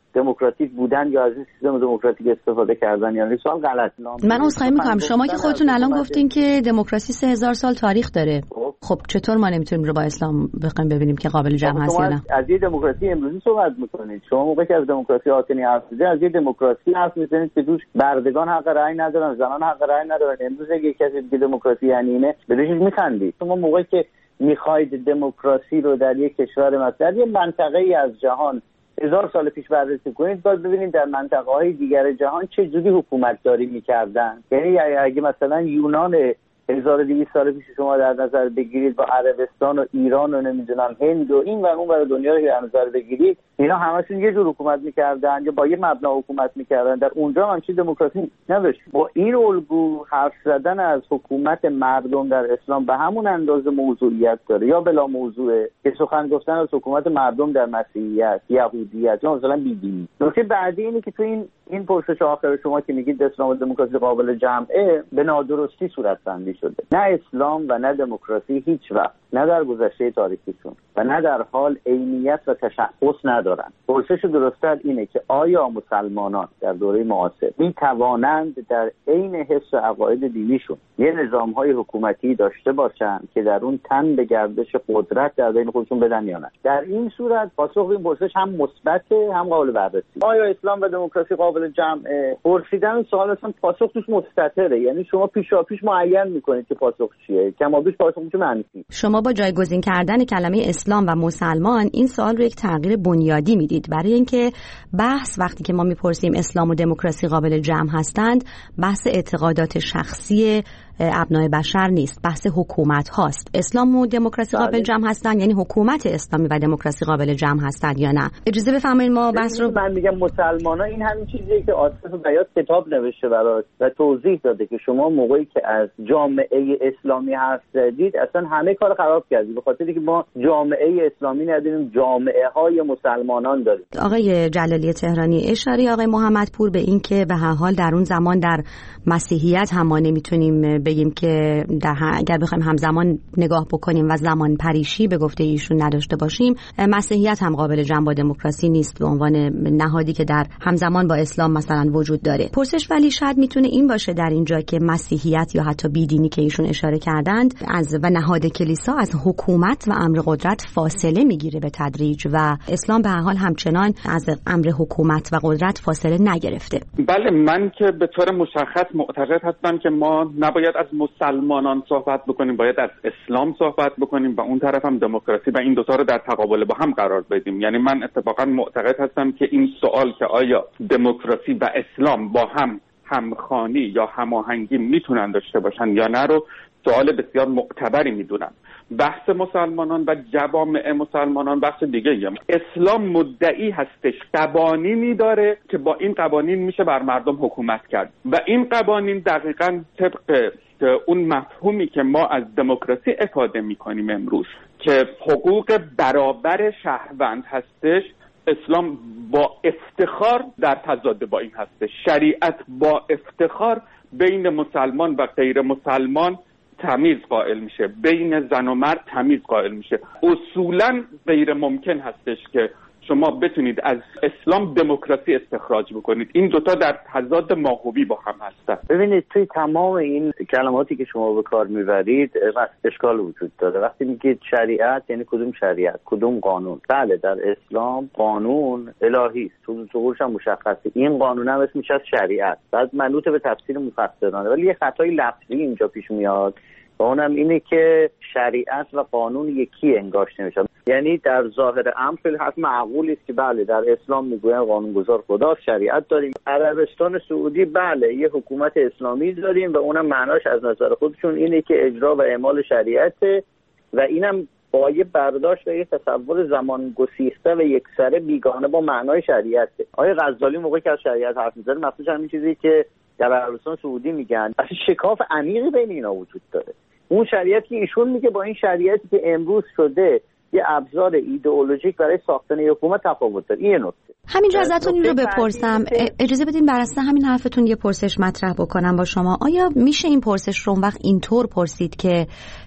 S28: دموکراتیک بودن یا از این سیستم دموکراتیک استفاده کردن، یعنی سوال غلط.
S23: من عذرخواهی میکنم، شما که خودتون الان گفتین که دموکراسی سه هزار سال تاریخ داره، خب چطور ما نمیتونیم رو با اسلام بخوایم ببینیم که قابل جمع هست یا نه؟
S28: از یه دموکراسی امروزی صحبت میکنید. شما موقعی که از دموکراسی آتنی حرف میزنید از یه دموکراسی حرف میزنید که توش بردگان حق رأی ندارن، زنان حق رأی ندارن. امروز اگه کسی دیگه دموکراسی یعنی اینه بهش میخندید. شما موقعی که میخواید دموکراسی رو در یک کشور مثلا یه منطقه‌ای از جهان هزار سال پیش بررسی کنید، باید ببینید در منطقه‌های دیگر جهان چه جوری حکومتداری می‌کردن. یعنی اگه مثلا یونان هزار و دویست سال پیش شما در نظر بگیرید با عربستان و ایران و نمیدونم هند و این و اون ور دنیا رو در نظر بگیرید، اینا همشون یه جور حکومت میکردن یا با یه مبنا حکومت میکردن. در اونجا هم چیز دموکراسی نداشت. با این الگو حرف زدن از حکومت مردم در اسلام به همون اندازه موضوعیت داره یا بلا موضوعه که سخن گفتن از حکومت مردم در مسیحیت، یهودیت یا مثلا بیدینی. نکته بعدی اینه که تو این این پرسش آخر شما که میگید اسلام و دموکراسی قابل جمعه، به نادرستی صورتبندی شده. نه اسلام و نه دموکراسی هیچ وقت، نه در گذشته تاریخیشون و نه در حال عینیت و تشخص ندارن. پرسش درست‌تر اینه که آیا مسلمانان در دوره معاصر می توانند در عین حس و عقاید دینیشون یه نظام‌های حکومتی داشته باشند که در اون تن به گردش قدرت در بین خودشون بدن یا نه؟ در این صورت پاسخ این پرسش هم مثبته هم قابل بررسی. آیا اسلام و دموکراسی قابل جمعه؟ پرسیدن این سوال اصلا پاسخ توش مستتره، یعنی شما پیشاپیش معین می‌کنید که پاسخ چیه، کمابیش پاسخ چه منفی.
S23: شما با جایگزین کردن کلمه اسلام و مسلمان این سوال رو یک تغییر بنیادی میدید، برای اینکه بحث وقتی که ما میپرسیم اسلام و دموکراسی قابل جمع هستند، بحث اعتقادات شخصی ابنای بشر نیست، بحث حکومت هاست. اسلام و دموکراسی بله. قابل جمع هستند، یعنی حکومت اسلامی و دموکراسی قابل جمع هستند یا نه؟ اجازه بفرمایید ما بحث رو
S28: من میگم مسلمانا این همین چیزیه که آصف بیات کتاب نوشته براش و توضیح داده که شما موقعی که از جامعه اسلامی حرف زدید اصلا همه کار خراب کردید، به خاطری که ما جامعه اسلامی نداریم، جامعه های مسلمانان داریم.
S23: آقای جلالی تهرانی، اشاره آقای محمدپور به این که به هر حال در اون زمان در مسیحیت هم ما نمیتونیم بگیم که در اگر بخوایم همزمان نگاه بکنیم و زمان پریشی به گفته ایشون نداشته باشیم، مسیحیت هم قابل جمع با دموکراسی نیست به عنوان نهادی که در همزمان با اسلام مثلا وجود داره. پرسش ولی شاید میتونه این باشه در اینجا که مسیحیت یا حتی بیدینی که ایشون اشاره کردند از و نهاد کلیسا از حکومت و امر قدرت فاصله میگیره به تدریج و اسلام به هر حال همچنان از امر حکومت و قدرت فاصله نگرفته.
S27: بله، من که به طور مشخص معتقد هستم که ما نباید از مسلمانان صحبت بکنیم، باید از اسلام صحبت بکنیم و اون طرف هم دموکراسی و این دوتا رو در تقابل با هم قرار بدیم. یعنی من اتفاقا معتقد هستم که این سوال که آیا دموکراسی و اسلام با هم همخوانی یا هماهنگی میتونن داشته باشن یا نه رو سوال بسیار معتبری میدونم. بحث مسلمانان و جوامع مسلمانان بحث دیگه ایه. اسلام مدعی هستش قوانینی داره که با این قوانین میشه بر مردم حکومت کرد و این قوانین دقیقاً طبق اون مفهومی که ما از دموکراسی افاده میکنیم امروز که حقوق برابر شهروند هستش، اسلام با افتخار در تضاد با این هستش. شریعت با افتخار بین مسلمان و غیر مسلمان تمیز قائل میشه، بین زن و مرد تمیز قائل میشه. اصولاً غیر ممکن هستش که شما بتونید از اسلام دموکراسی استخراج بکنید. این دوتا در تضاد ماهوی با هم هستن.
S28: ببینید توی تمام این کلماتی که شما به کار میبرید اشکال وجود داره. وقتی میگید شریعت یعنی کدوم شریعت، کدوم قانون؟ بله، در اسلام قانون الهی است، تو ظهورش هم مشخصه. این قانون هم اسمش از شریعت، بعد منوط به تفسیر مفسرانه. ولی یه خطای لفظی اینجا پیش میاد و اونم اینه که شریعت و قانون یکی انگاشته نمیشه. یعنی در ظاهر امر خیلی حرف معقولی است که بله در اسلام میگوین قانونگذار خداست، شریعت داریم. عربستان سعودی بله یه حکومت اسلامی داریم و اونم معناش از نظر خودشون اینه که اجرا و اعمال شریعته و اینم با یه برداشت و یه تصور زمان گسیخته و یکسره بیگانه با معنای شریعته. آقای غزالی موقعی که از شریعت حرف می‌زنه مقصودش همین چیزی که در عربستان سعودی میگن. اصلا شکاف عمیقی بین اینا وجود داره. اون شریعتی که ایشون میگه با این شریعتی که امروز شده یه ابزار ایدئولوژیک برای ساختن حکومت تفاوت داره. این نکته.
S23: همینجا ازتون این رو بپرسم، اجازه بدین بر اساس همین حرفتون یه پرسش مطرح بکنم با شما. آیا میشه این پرسش رو اون وقت اینطور پرسید که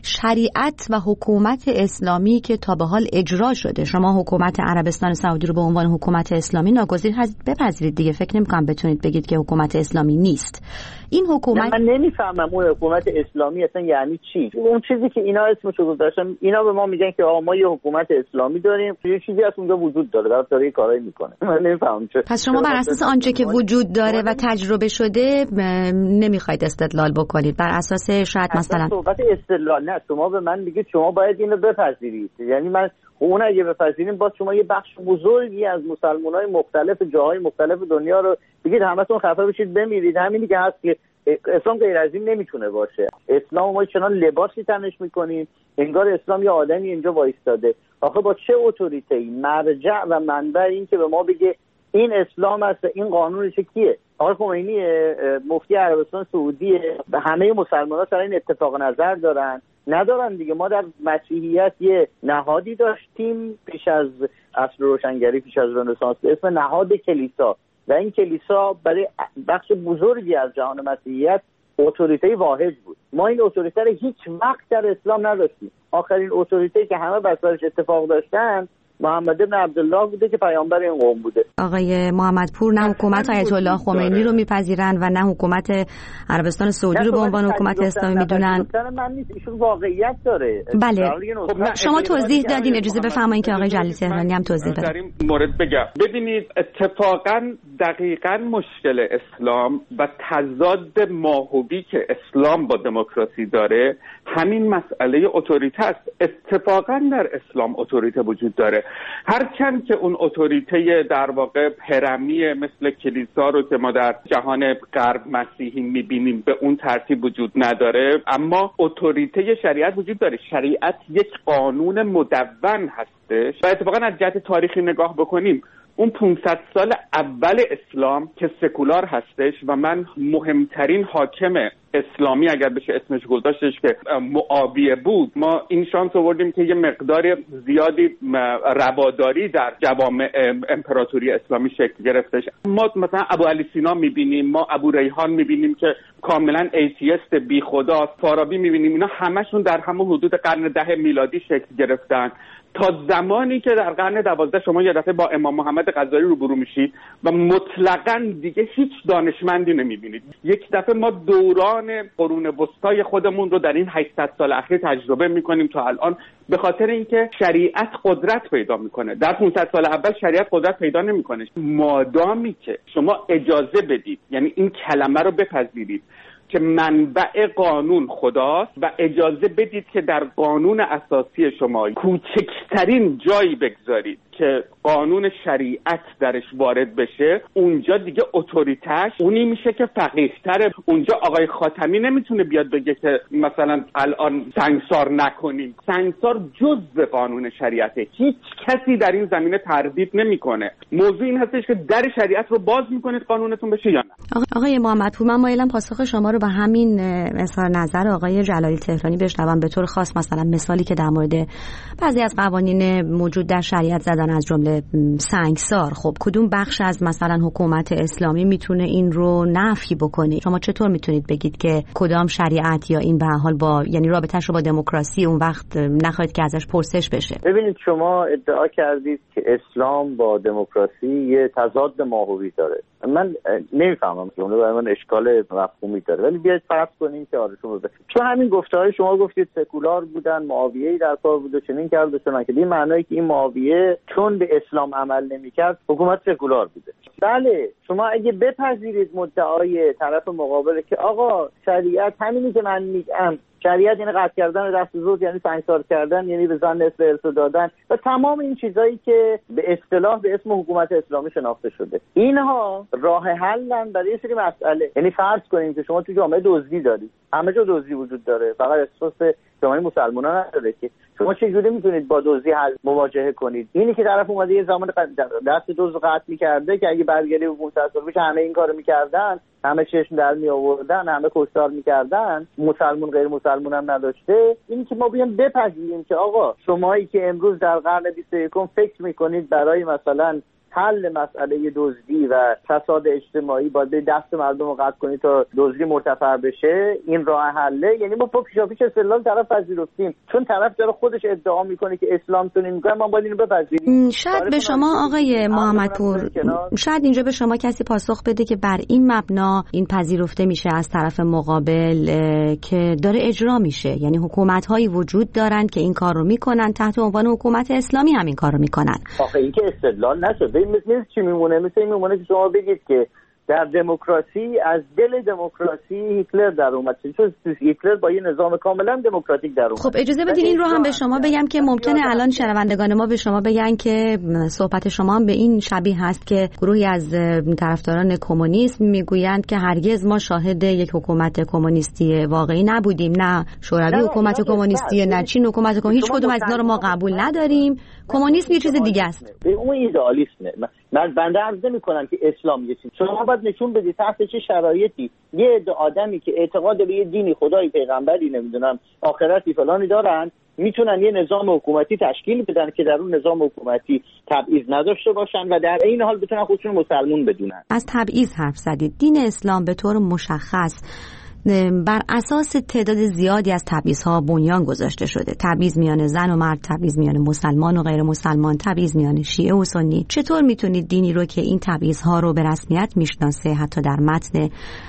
S23: شریعت و حکومت اسلامی که تا به حال اجرا شده، شما حکومت عربستان سعودی رو به عنوان حکومت اسلامی ناگزیر هست بپذیرید دیگه، فکر نمی‌کنم بتونید بگید که حکومت اسلامی نیست. این حکومت
S28: من نمیفهمم اون حکومت اسلامی اصلا یعنی چی. اون چیزی که اینا اسمش رو گذاشتن، اینا به ما میگن که آقا ما یه حکومت اسلامی داریم، یه چیزی از اونجا وجود داره، داره داره کارایی میکنه. من نمیفهمم چه.
S23: پس شما بر اساس آنچه که وجود داره و تجربه شده نمیخواید استدلال بکنید، بر اساس شاید مثلا
S28: صحبت استدلال نه، شما به من میگید شما باید اینو بپذیرید. یعنی من اون اگه بپذیریم باز شما یه بخش بزرگی از مسلمانای مختلف جاهای مختلف دنیا رو بگید همتون خفه بشید بمیرید. همینی که هست که اسلام غیر از این نمیتونه باشه. اسلام ما چنان لباسی تنش میکنیم انگار اسلام یه آدمی اینجا وایستاده. آخه با چه اتوریته‌ای مرجع و منبع این که به ما بگه این اسلام است، این قانونش کیه؟ آقای خمینی مفتی عربستان سعودی و همه مسلمان‌ها سر این اتفاق نظر دارن ندارن دیگه. ما در مسیحیت یه نهادی داشتیم پیش از عصر روشنگری، پیش از رنسانس به اسم نهاد کلیسا و این کلیسا برای بخش بزرگی از جهان مسیحیت اتوریته واحد بود. ما این اتوریته رو هیچ وقت در اسلام نداشتیم. آخرین اتوریته که همه بسرش اتفاق داشتن محمد ابن عبدالله بوده که پیامبر این قوم بوده.
S23: آقای محمدپور نه حکومت آیت الله خمینی رو میپذیرن و نه حکومت عربستان سعودی رو به عنوان حکومت اسلامی میدونن.
S28: من نیست، ایشون واقعیت داره.
S23: بله. خب شما توضیح دادین، اجازه بفرمایید که آقای جلیلی تهرانی هم توضیح بده.
S27: در این مورد بگم. ببینید اتفاقا دقیقاً مشکل اسلام و تضاد ماهوی که اسلام با دموکراسی داره همین مسئله اتوریته است. اتفاقا در اسلام اتوریته وجود داره، هرچند که اون اتوریته در واقع هرمی مثل کلیسا رو که ما در جهان غرب مسیحی میبینیم به اون ترتیب وجود نداره، اما اتوریته شریعت وجود داره. شریعت یک قانون مدون هستش و اتفاقا از جهت تاریخی نگاه بکنیم اون پانصد سال اول اسلام که سکولار هستش و من مهمترین حاکم اسلامی اگر بشه اسمش گذاشتش که معاویه بود، ما این شانس آوردیم که یه مقدار زیادی رواداری در جوامع امپراتوری اسلامی شکل گرفتش. ما مثلا ابو علی سینا میبینیم، ما ابو ریحان میبینیم که کاملا ایتیست بی خدا، فارابی میبینیم، اینا همشون در همون حدود قرن ده میلادی شکل گرفتن تا زمانی که در قرن دوازده شما یه دفعه با امام محمد غزالی روبرو میشید و مطلقاً دیگه هیچ دانشمندی نمیبینید. یک دفعه ما دوران قرون وسطای خودمون رو در این هشتصد سال اخیر تجربه میکنیم تا الان، به خاطر اینکه شریعت قدرت پیدا میکنه. در پانصد سال اول شریعت قدرت پیدا نمیکنه. مادامی که شما اجازه بدید، یعنی این کلمه رو بپذیرید که منبع قانون خداست و اجازه بدید که در قانون اساسی شما کوچکترین جایی بگذارید که قانون شریعت درش وارد بشه، اونجا دیگه اتوریتش اونی میشه که فقیه‌تره. اونجا آقای خاتمی نمیتونه بیاد بگه که مثلا الان سنگسار نکنیم. سنگسار جزء قانون شریعته، هیچ کسی در این زمینه تردید نمیکنه. موضوع این هستش که در شریعت رو باز میکنید قانونتون بشه یا نه.
S23: آقای محمدپور، من مایلم پاسخ شما رو به همین اظهار نظر آقای جلالی تهرانی بشنوم، به طور خاص مثلا مثالی که در مورد بعضی از قوانین موجود در شریعت زدن از جمله سنگسار. خب کدوم بخش از مثلا حکومت اسلامی میتونه این رو نفی بکنه؟ شما چطور میتونید بگید که کدام شریعت یا این به هر حال با یعنی رابطه‌اش رو با دموکراسی اون وقت نخواهید که ازش پرسش بشه؟
S28: ببینید شما ادعا کردید که اسلام با دموکراسی یه تضاد ماهوی داره. من نمیفهمم که اون برای من اشکال مفهومی داره، ولی بیاید فرض کنیم که آره شما بگید. چون همین گفته‌های شما گفتید سکولار بودن، معاویه‌ای در کار بود و چنین کرد و چنان کرد. این معنایی که این معاویه چون به اسلام عمل نمی‌کرد حکومت سکولار بوده. بله شما اگه بپذیرید مدعای طرف مقابل که آقا شریعت همینی که من میگم، شریعت یعنی قطع کردن دست زور، یعنی سنگسار کردن، یعنی به زن نصف ارث دادن و تمام این چیزایی که به اصطلاح به اسم حکومت اسلامی شناخته شده، اینها راه حلن برای یه سری مسئله. یعنی فرض کنیم که شما تو جامعه دزدی دارید، همه جا دزدی وجود داره، فقط اساس جامعه مسلمانان نداره که شما چجوری میتونید با دزدی مواجهه کنید؟ اینی که طرف اومده یه زمان دست دزد قطع می‌کرده که اگه برگردی به پانصد سال پیش همه این کارو می‌کردن، همه چشم در می آوردن، همه کشتار می‌کردن، مسلمان غیر مسلمان هم نداشته. اینی که ما بیایم بپذیریم که آقا شمایی که امروز در قرن بیست و یکم فکر می‌کنید برای مثلا حل مسئله دزدی و فساد اجتماعی باید به دست مردم رو قطع کنید تا دزدی مرتفع بشه، این راه حله. یعنی ما با پیشاپیش استدلال طرف پذیرفتیم، چون طرف داره خودش ادعا میکنه که اسلام تونی میکنه، ما باید اینو بپذیریم.
S23: شاید به شما آقای محمدپور، شاید اینجا به شما کسی پاسخ بده که بر این مبنا این پذیرفته میشه از طرف مقابل که داره اجرا میشه، یعنی حکومت هایی وجود دارند که این کار رو میکنن، تحت عنوان حکومت اسلامی هم این کار رو میکنن.
S28: آخه این که استدلال نشده. مثل چی میمونه؟ مثل این میمونه که شما بگید که در دموکراسی، از دل دموکراسی هیتلر در اومد، چون هیتلر با یه نظام کاملا دموکراتیک در اومد.
S23: خب اجازه بدین این رو هم به شما بگم که ممکنه الان شنوندگان ما به شما بگن که صحبت شما هم به این شبیه هست که گروهی از طرفداران کمونیسم میگویند که هرگز ما شاهد یک حکومت کمونیستی واقعی نبودیم، نه شوروی حکومت کمونیستی، نه چین حکومت کمونیستی، هیچ کدوم از اینا رو ما قبول نداریم. کمونیسم یه چیز دیگه است.
S28: اون ایدئالیسمه. من بنده عرض نمی‌کنم که اسلام یه چیز. شما باید نشون بدید تحت چه شرایطی یه عده آدمی که اعتقاد به یه دینی، خدایی، پیغمبری، نمیدونم آخرتی فلانی دارن، میتونن یه نظام حکومتی تشکیل بدن که در اون نظام حکومتی تبعیض نداشته باشن و در این حال بتونن خودشون مسلمون بدونن.
S23: از تبعیض حرف زدید. دین اسلام به طور مشخص بر اساس تعداد زیادی از تبعیض‌ها بنیان گذاشته شده. تبعیض میان زن و مرد، تبعیض میان مسلمان و غیر مسلمان، تبعیض میان شیعه و سنی. چطور میتونید دینی رو که این تبعیض‌ها رو به رسمیت میشناسه، حتی در متن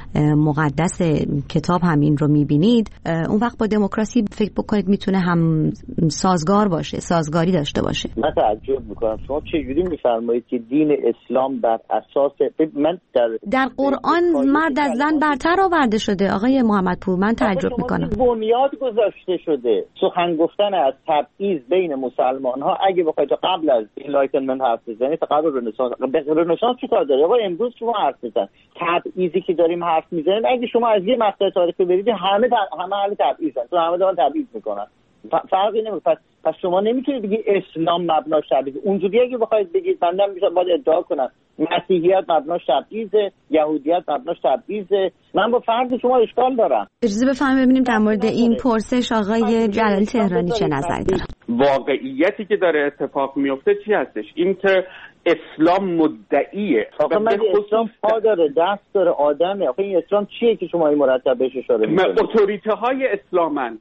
S23: مقدس کتاب همین رو میبینید، اون وقت با دموکراسی فکر بکنید میتونه هم سازگار باشه، سازگاری داشته باشه؟
S28: من تعجب میکنم شما چجوری میفرمایید که دین اسلام بر اساس من در
S23: در قرآن مرد از زن برتر آورده شده. آقای محمدپور من تعجب میکنم.
S28: بنیاد گذاشته شده سخن گفتن از تبعیض بین مسلمان ها. اگه بخواید قبل از انلایتنمنت حرف بزنید تا قبل رنسانس، رنسانس چی کار داره؟ آقا امروز شما حرف بزن تبعیضی که داریم حرف میزنیم، اگه شما از یه مقطع تاریخی برید همه همه اهل تبعیضن، تو همه دارن تبعیض میکنن، فرقی نمیکنه. پس پس شما نمیتونید بگید اسلام مبناش تبعیض. اونجوری اگه بخواید بگید بنده میشه باید ادعا کنم مسیحیت مبناش تبعیضه، یهودیت مبناش تبعیضه. من با فرض شما اشکال دارم.
S23: اجازه بفهمید ببینیم در مورد این پرسش آقای جلالی تهرانی چه نظری دارن.
S27: واقعیتی که داره اتفاق میفته چی هستش؟ این که اسلام مدعیه.
S28: آقا من اسلام پا داره، دست داره، آدمه. آقا این اسلام چیه که شما این مرتب بهش اشاره می‌کنید؟
S27: اتوریته های اسلامن.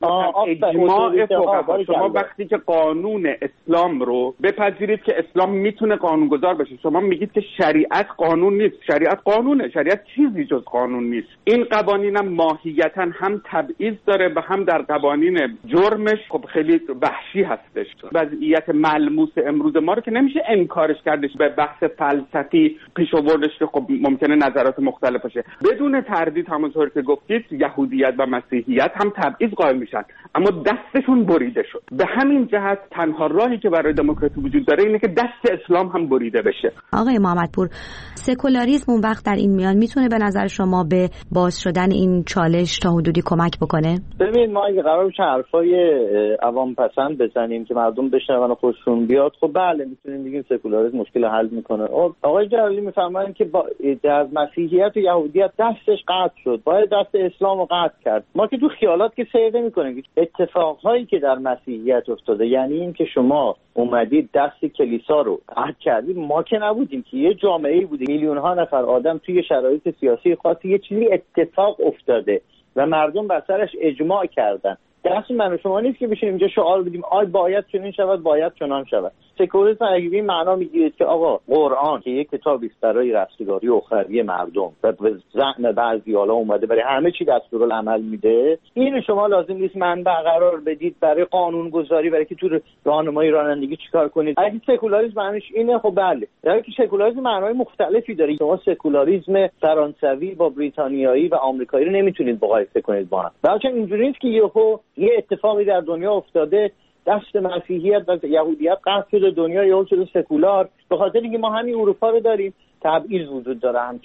S27: اجماع فقها. شما وقتی که قانون اسلام رو بپذیرید که اسلام میتونه قانونگذار بشه، شما میگید که شریعت قانون نیست. شریعت قانونه. شریعت چیزی جز قانون نیست. این قوانین هم ماهیتاً هم تبعیض داره و هم در قوانین جرمش خب خیلی وحشی هستش. وضعیت ملموس امروز ما رو که نمیشه انکارش کرد. به بحث فلسفی پیش آوردش که خب ممکنه نظرات مختلف باشه. بدون تردید همونطور که گفتید یهودیت و مسیحیت هم تبعیض قائل میشن، اما دستشون بریده شد. به همین جهت تنها راهی که برای دموکراسی وجود داره اینه که دست اسلام هم بریده بشه.
S23: آقای محمدپور، سکولاریسم اون وقت در این میان میتونه به نظر شما به باز شدن این چالش تا حدودی کمک بکنه؟
S28: ببین ما اگه قرار باشه حرفای عوام پسند بزنیم که مردم بشنون و خوششون بیاد، خب بله میتونیم بگیم سکولاریسم مشکل حل میکنه. آقای جلالی میفرمایند که با در مسیحیت و یهودیت دستش قطع شد، باید دست اسلام رو قطع کرد. ما که تو خیالات که سیر نمی‌کنیم. اتفاقهایی که در مسیحیت افتاده، یعنی این که شما اومدید دست کلیسا رو قطع کردید، ما که نبودیم که یه جامعه‌ای بوده، میلیون ها نفر آدم توی شرایط سیاسی خاصی یه چیزی اتفاق افتاده و مردم بر سرش اجماع کردن. دست من و شما نیست که بشینیم اینجا شعار بدیم آی باید چنین شود، باید چنان شود. سکولاریسم اگه این معنا میگیرید که آقا قرآن که یک کتابی است برای رستگاری اخروی مردم و به زعم بعضی حالا اومده برای همه چی دستورالعمل میده، این شما لازم نیست منبع قرار بدید برای قانون گذاری، برای که تو راهنمایی رانندگی چیکار کنید. اگه سکولاریسم معنیش اینه خب بله. در که سکولاریسم معنای مختلفی داره. شما سکولاریسم فرانسوی با بریتانیایی و آمریکایی رو نمیتونید مقایسه کنید با هم. بلکه اینجوری نیست که یهو یه اتفاقی در دنیا افتاده، دست مسیحیت و یهودیت قطع شده، دنیا یهو شده سکولار. به خاطر اینکه ما همین اروپا رو داریم، تبعیض وجود داره همچنان.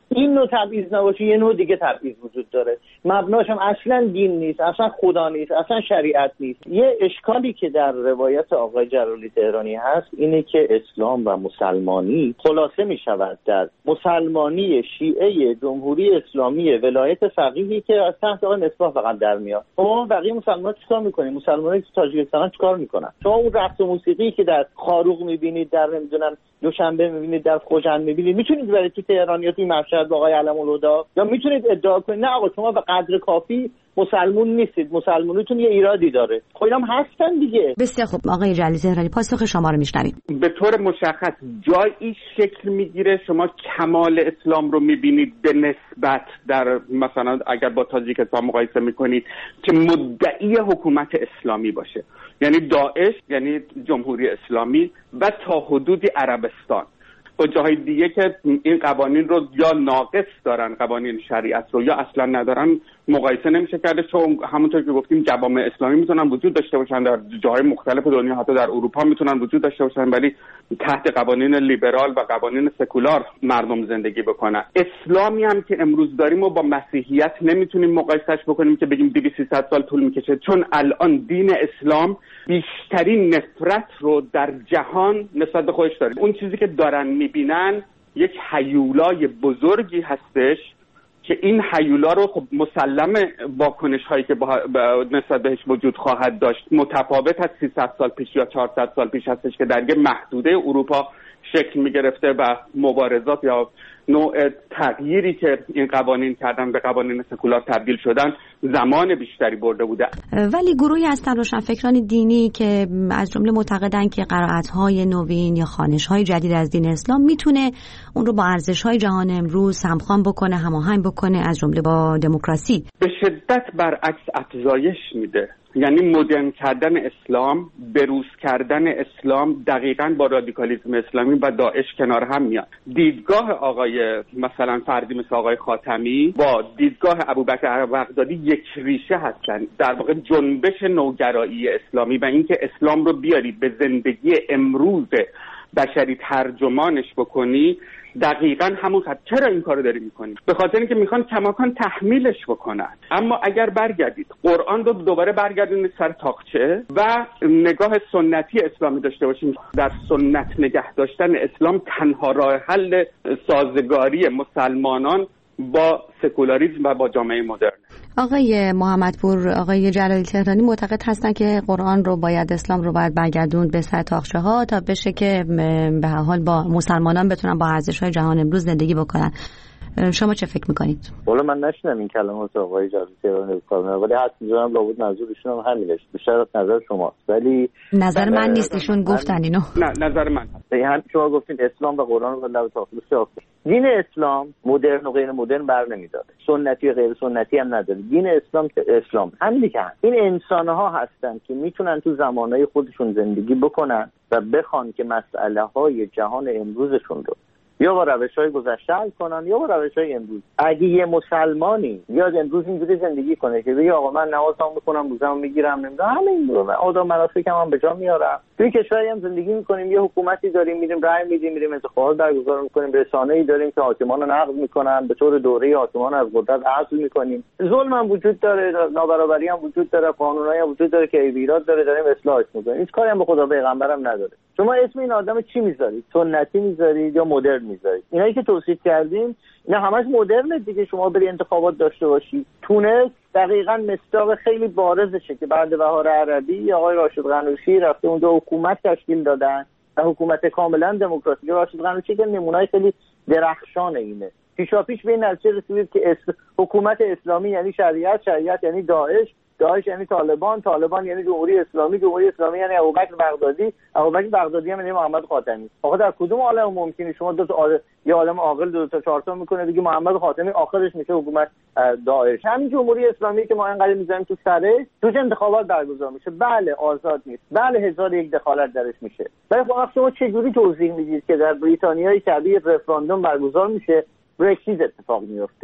S28: این نوع تبعیض نباشه یه نوع دیگه تبعیض وجود داره، مبناش هم اصلا دین نیست، اصلا خدا نیست، اصلا شریعت نیست. یه اشکالی که در روایت آقای جلالی تهرانی هست اینه که اسلام و مسلمانی خلاصه می شود در مسلمانی شیعه جمهوری اسلامی ولایت فقیهی که از تحت آقای مصباح فقط در میاد. اما بقیه مسلمان‌ها چیکار میکنن؟ مسلمان‌ها تو تاجیکستان چیکار میکنن؟ شما اون رقص و موسیقی که در خاروق میبینید، در نمیدونم دوشنبه میبینید، در خوجند میبینید، میتونید برید تو تهران یا تو مشهد با آقای علم‌الهدی، یا میتونید ادعا کنید نه آقا شما به قدر کافی مسلمون نیستید، مسلمونیتون یه ایرادی داره. خب اینام هستن دیگه.
S23: بسیار خوب آقای جلالی تهرانی، پاسخ شما رو میشنویم.
S27: به طور مشخص جایی شکل میگیره شما کمال اسلام رو میبینید به نسبت در مثلا اگر با تاجیکستان مقایسه میکنید که مدعی حکومت اسلامی باشه، یعنی داعش، یعنی جمهوری اسلامی و تا حدودی عربستان. با جاهای دیگه که این قوانین رو یا ناقص دارن، قوانین شریعت رو، یا اصلا ندارن، مقایسه نمیشه کرده، چون همونطور که گفتیم جوامع اسلامی میتونن وجود داشته باشن در جاهای مختلف دنیا، حتی در اروپا میتونن وجود داشته باشن، ولی تحت قوانین لیبرال و قوانین سکولار مردم زندگی بکنن. اسلامی هم که امروز داریم و با مسیحیت نمیتونیم مقایسهش بکنیم که بگیم دویست سیصد سال طول میکشه، چون الان دین اسلام بیشترین نفرت رو در جهان نسبت به خودش داره. اون چیزی که دارن میبینن یک هیولای بزرگی هستش که این هیولا رو خب مسلمه واکنش هایی که با نسبت بهش وجود خواهد داشت متفاوت از سیصد سال پیش یا چهارصد سال پیش هستش که در یه محدوده اروپا شکل می گرفته و مبارزات یا نوع تغییری که این قوانین کردن به قوانین سکولار تبدیل شدن زمان بیشتری برده بوده.
S23: ولی گروهی هستن روشنفکران دینی که از جمله معتقدن که قرائت‌های نوین یا خوانش‌های جدید از دین اسلام میتونه اون رو با ارزش‌های جهان امروز همخوان بکنه، هماهنگ بکنه، از جمله با دموکراسی.
S27: به شدت برعکس افزایش میده. یعنی مدرن کردن اسلام، بروز کردن اسلام دقیقاً با رادیکالیسم اسلامی و داعش کنار هم میاد. دیدگاه آقای مثلا فردی مثل آقای خاتمی با دیدگاه ابوبکر بغدادی یک ریشه هستن، در واقع جنبش نوگرایی اسلامی و اینکه اسلام رو بیاری به زندگی امروز بشری ترجمانش بکنی، دقیقاً همون خط. چرا این کارو داری میکنی؟ به خاطر اینکه میخوان کماکان تحمیلش بکنن. اما اگر برگردید قرآن رو دوباره برگردونید سر تاقچه و نگاه سنتی اسلامی داشته باشیم، در سنت نگه داشتن اسلام تنها راه حل سازگاری مسلمانان با سکولاریسم و با جامعه مدرن.
S23: آقای محمدپور، آقای جلالی تهرانی معتقد هستن که قرآن رو باید، اسلام رو باید برگردوند به سر تاقچه ها تا بشه که به هر حال با مسلمانان بتونن با ارزش‌های جهان امروز زندگی بکنن. شما چه فکر میکنید؟
S28: والا من نشنم این کلمات آقای جلالی تهرانی رو کار ولی حد می‌ذارم لابد منظورشون هم همینه، بیشتر از نظر شما. ولی
S23: نظر من نیست، ایشون گفتن اینو.
S27: نه نظر من.
S28: هم شما گفتین اسلام و قرآن رو لابد تاقچه. دین اسلام مدرن و غیر مدرن بر نمیداره، سنتی و غیر سنتی هم نداره. دین اسلام که اسلام هم دیگه هم. این انسان‌ها هستن که میتونن تو زمانهای خودشون زندگی بکنن و بخوان که مسئله های جهان امروزشون رو یا با روش‌های گذشته حل کنن یا با روش‌های امروز. اگه یه مسلمانی یا امروز اینجوری زندگی کنه که بگه آقا من نمازم می‌خونم، روزم میگیرم، نمیدونم همین رو آدم مناسکم هم به جا میارم، توی کشوری هم زندگی می‌کنیم، یه حکومتی داریم، میریم رأی میدیم، میریم انتخابات برگزار می‌کنیم، رسانه‌ای داریم که حاکمان رو نقد می‌کنن، به طور دوره‌ای حاکمان از قدرت عزل می‌کنیم، ظلم هم وجود داره، نابرابری هم وجود داره، قانونایی هم وجود داره که ایراد داره، داریم اصلاحش می‌کنیم. هیچ کاری هم به خدا پیغمبرم نداره. شما اسم این آدم چی می‌ذارید؟ سنتی می‌ذارید یا مدرن می‌ذارید؟ اینایی که توصیف کردیم اینا همش مدرنه دیگه. شما بری انتخابات داشته باشی. تونس دقیقاً مصداق خیلی بارزشه که بعد بهار عربی آقای راشد غنوشی رفته اونجا حکومت تشکیل دادن و حکومت کاملا دموکراتیک. راشد غنوشی که نمونه‌ای خیلی درخشان اینه. پیشاپیش به این نتیجه رسید که اس... حکومت اسلامی یعنی شریعت، شریعت یعنی داعش، داعش یعنی طالبان، طالبان یعنی جمهوری اسلامی، جمهوری اسلامی یعنی ابوبکر بغدادی، ابوبکر بغدادی هم یعنی محمد خاتمی. آخه در کدوم عالم ممکنه شما دو تا آل... یه عالم عاقل دو تا چهار تا میکنه دیگه محمد خاتمی آخرش میشه حکومت داعش؟ همین جمهوری اسلامی که ما اینقدر میذاریم تو سرش، توش انتخابات برگزار میشه، بله آزاد نیست، بله هزار یک دخالت درش میشه. ولی خب شما چه جوری توضیح میدید که در بریتانیای کبیر رفراندوم برگزار میشه، برکسیت اتفاق میفته،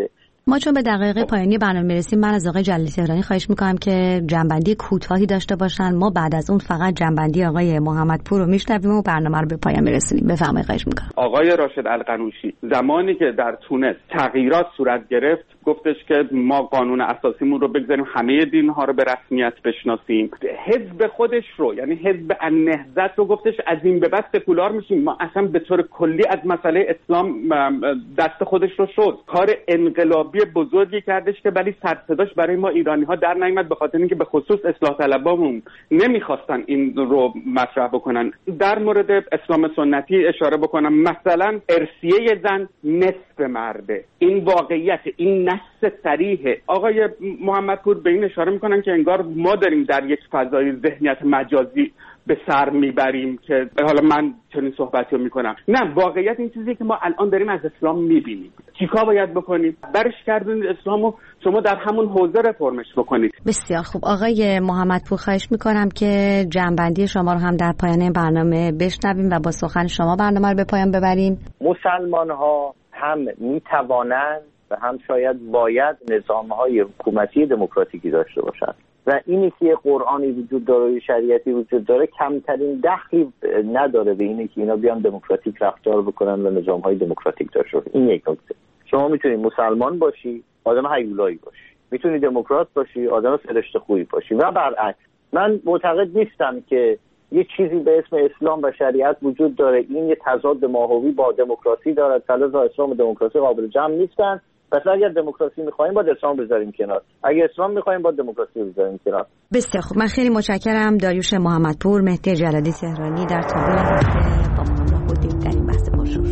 S23: ما چون به دقایق پایانی برنامه میرسیم، من از آقای جلالی تهرانی خواهش میکنم که جنبندی کوتاهی داشته باشن. ما بعد از اون فقط جنبندی آقای محمدپور رو میشنویم و برنامه رو به پایان میرسونیم. بفرمایید، خواهش میکنم.
S27: آقای راشد القنوشی زمانی که در تونس تغییرات صورت گرفت گفتش که ما قانون اساسیمون رو بگذاریم همه دین‌ها رو به رسمیت بشناسیم. حزب خودش رو، یعنی حزب النهضت رو گفتش از این به بعد سکولار میشیم. ما اصلا به طور کلی از مسئله اسلام دست خودش رو شد. کار انقلابی بزرگی کردش که ولی سر صداش برای ما ایرانی‌ها در نیامد، به خاطر اینکه به خصوص اصلاح طلبامون نمیخواستن این رو مطرح بکنن. در مورد اسلام سنتی اشاره بکنم، مثلا ارثیه زن نصف مرده. این واقعیت، این نص صریحه. آقای محمدپور به این اشاره میکنن که انگار ما داریم در یک فضای ذهنیت مجازی به سر میبریم که حالا من چنین صحبتی رو میکنم. نه، واقعیت این چیزی که ما الان داریم از اسلام میبینیم. چیکار باید بکنیم؟ برش کردن اسلامو شما در همون حوزه رفرمش بکنید.
S23: بسیار خوب. آقای محمدپور خواهش میکنم که جنبندی شما رو هم در پایان برنامه بشنویم و با سخن شما برنامه رو به پایان ببریم.
S28: مسلمان ها هم میتوانند و هم شاید باید نظام‌های حکومتی دموکراتیکی داشته باشند و اینی که قرآنی وجود داره، شریعتی وجود داره، کمترین دخلی نداره به اینه که اینا بیان دموکراتیک رفتار بکنن و نظام‌های دموکراتیک داشته باشن. این یک نکته. شما میتونید مسلمان باشی، آدم هیولایی باشی، میتونی دموکرات باشی، آدم فرشته خویی باشی و برعکس. من معتقد نیستم که یه چیزی به اسم اسلام و شریعت وجود داره، این یه تضاد ماهوی با دموکراسی داره، لذا اسلام و دموکراسی قابل جمع نیستن. پس اگر دموکراسی می‌خوایم باید اسلام بذاریم کنار، اگر اسلام می‌خوایم باید دموکراسی رو بذاریم کنار.
S23: بسیار خوب. من خیلی متشکرم. داریوش محمدپور، مهدی جلالی تهرانی در تابع هفته با ما همراه بودید در این بحث پرشور.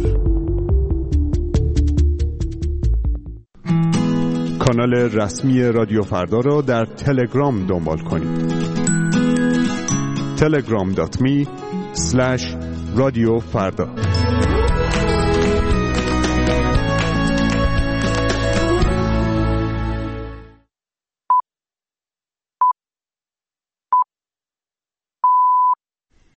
S16: کانال رسمی رادیو فردا را در تلگرام دنبال کنید. تلگرام دات می اسلش رادیو فردا.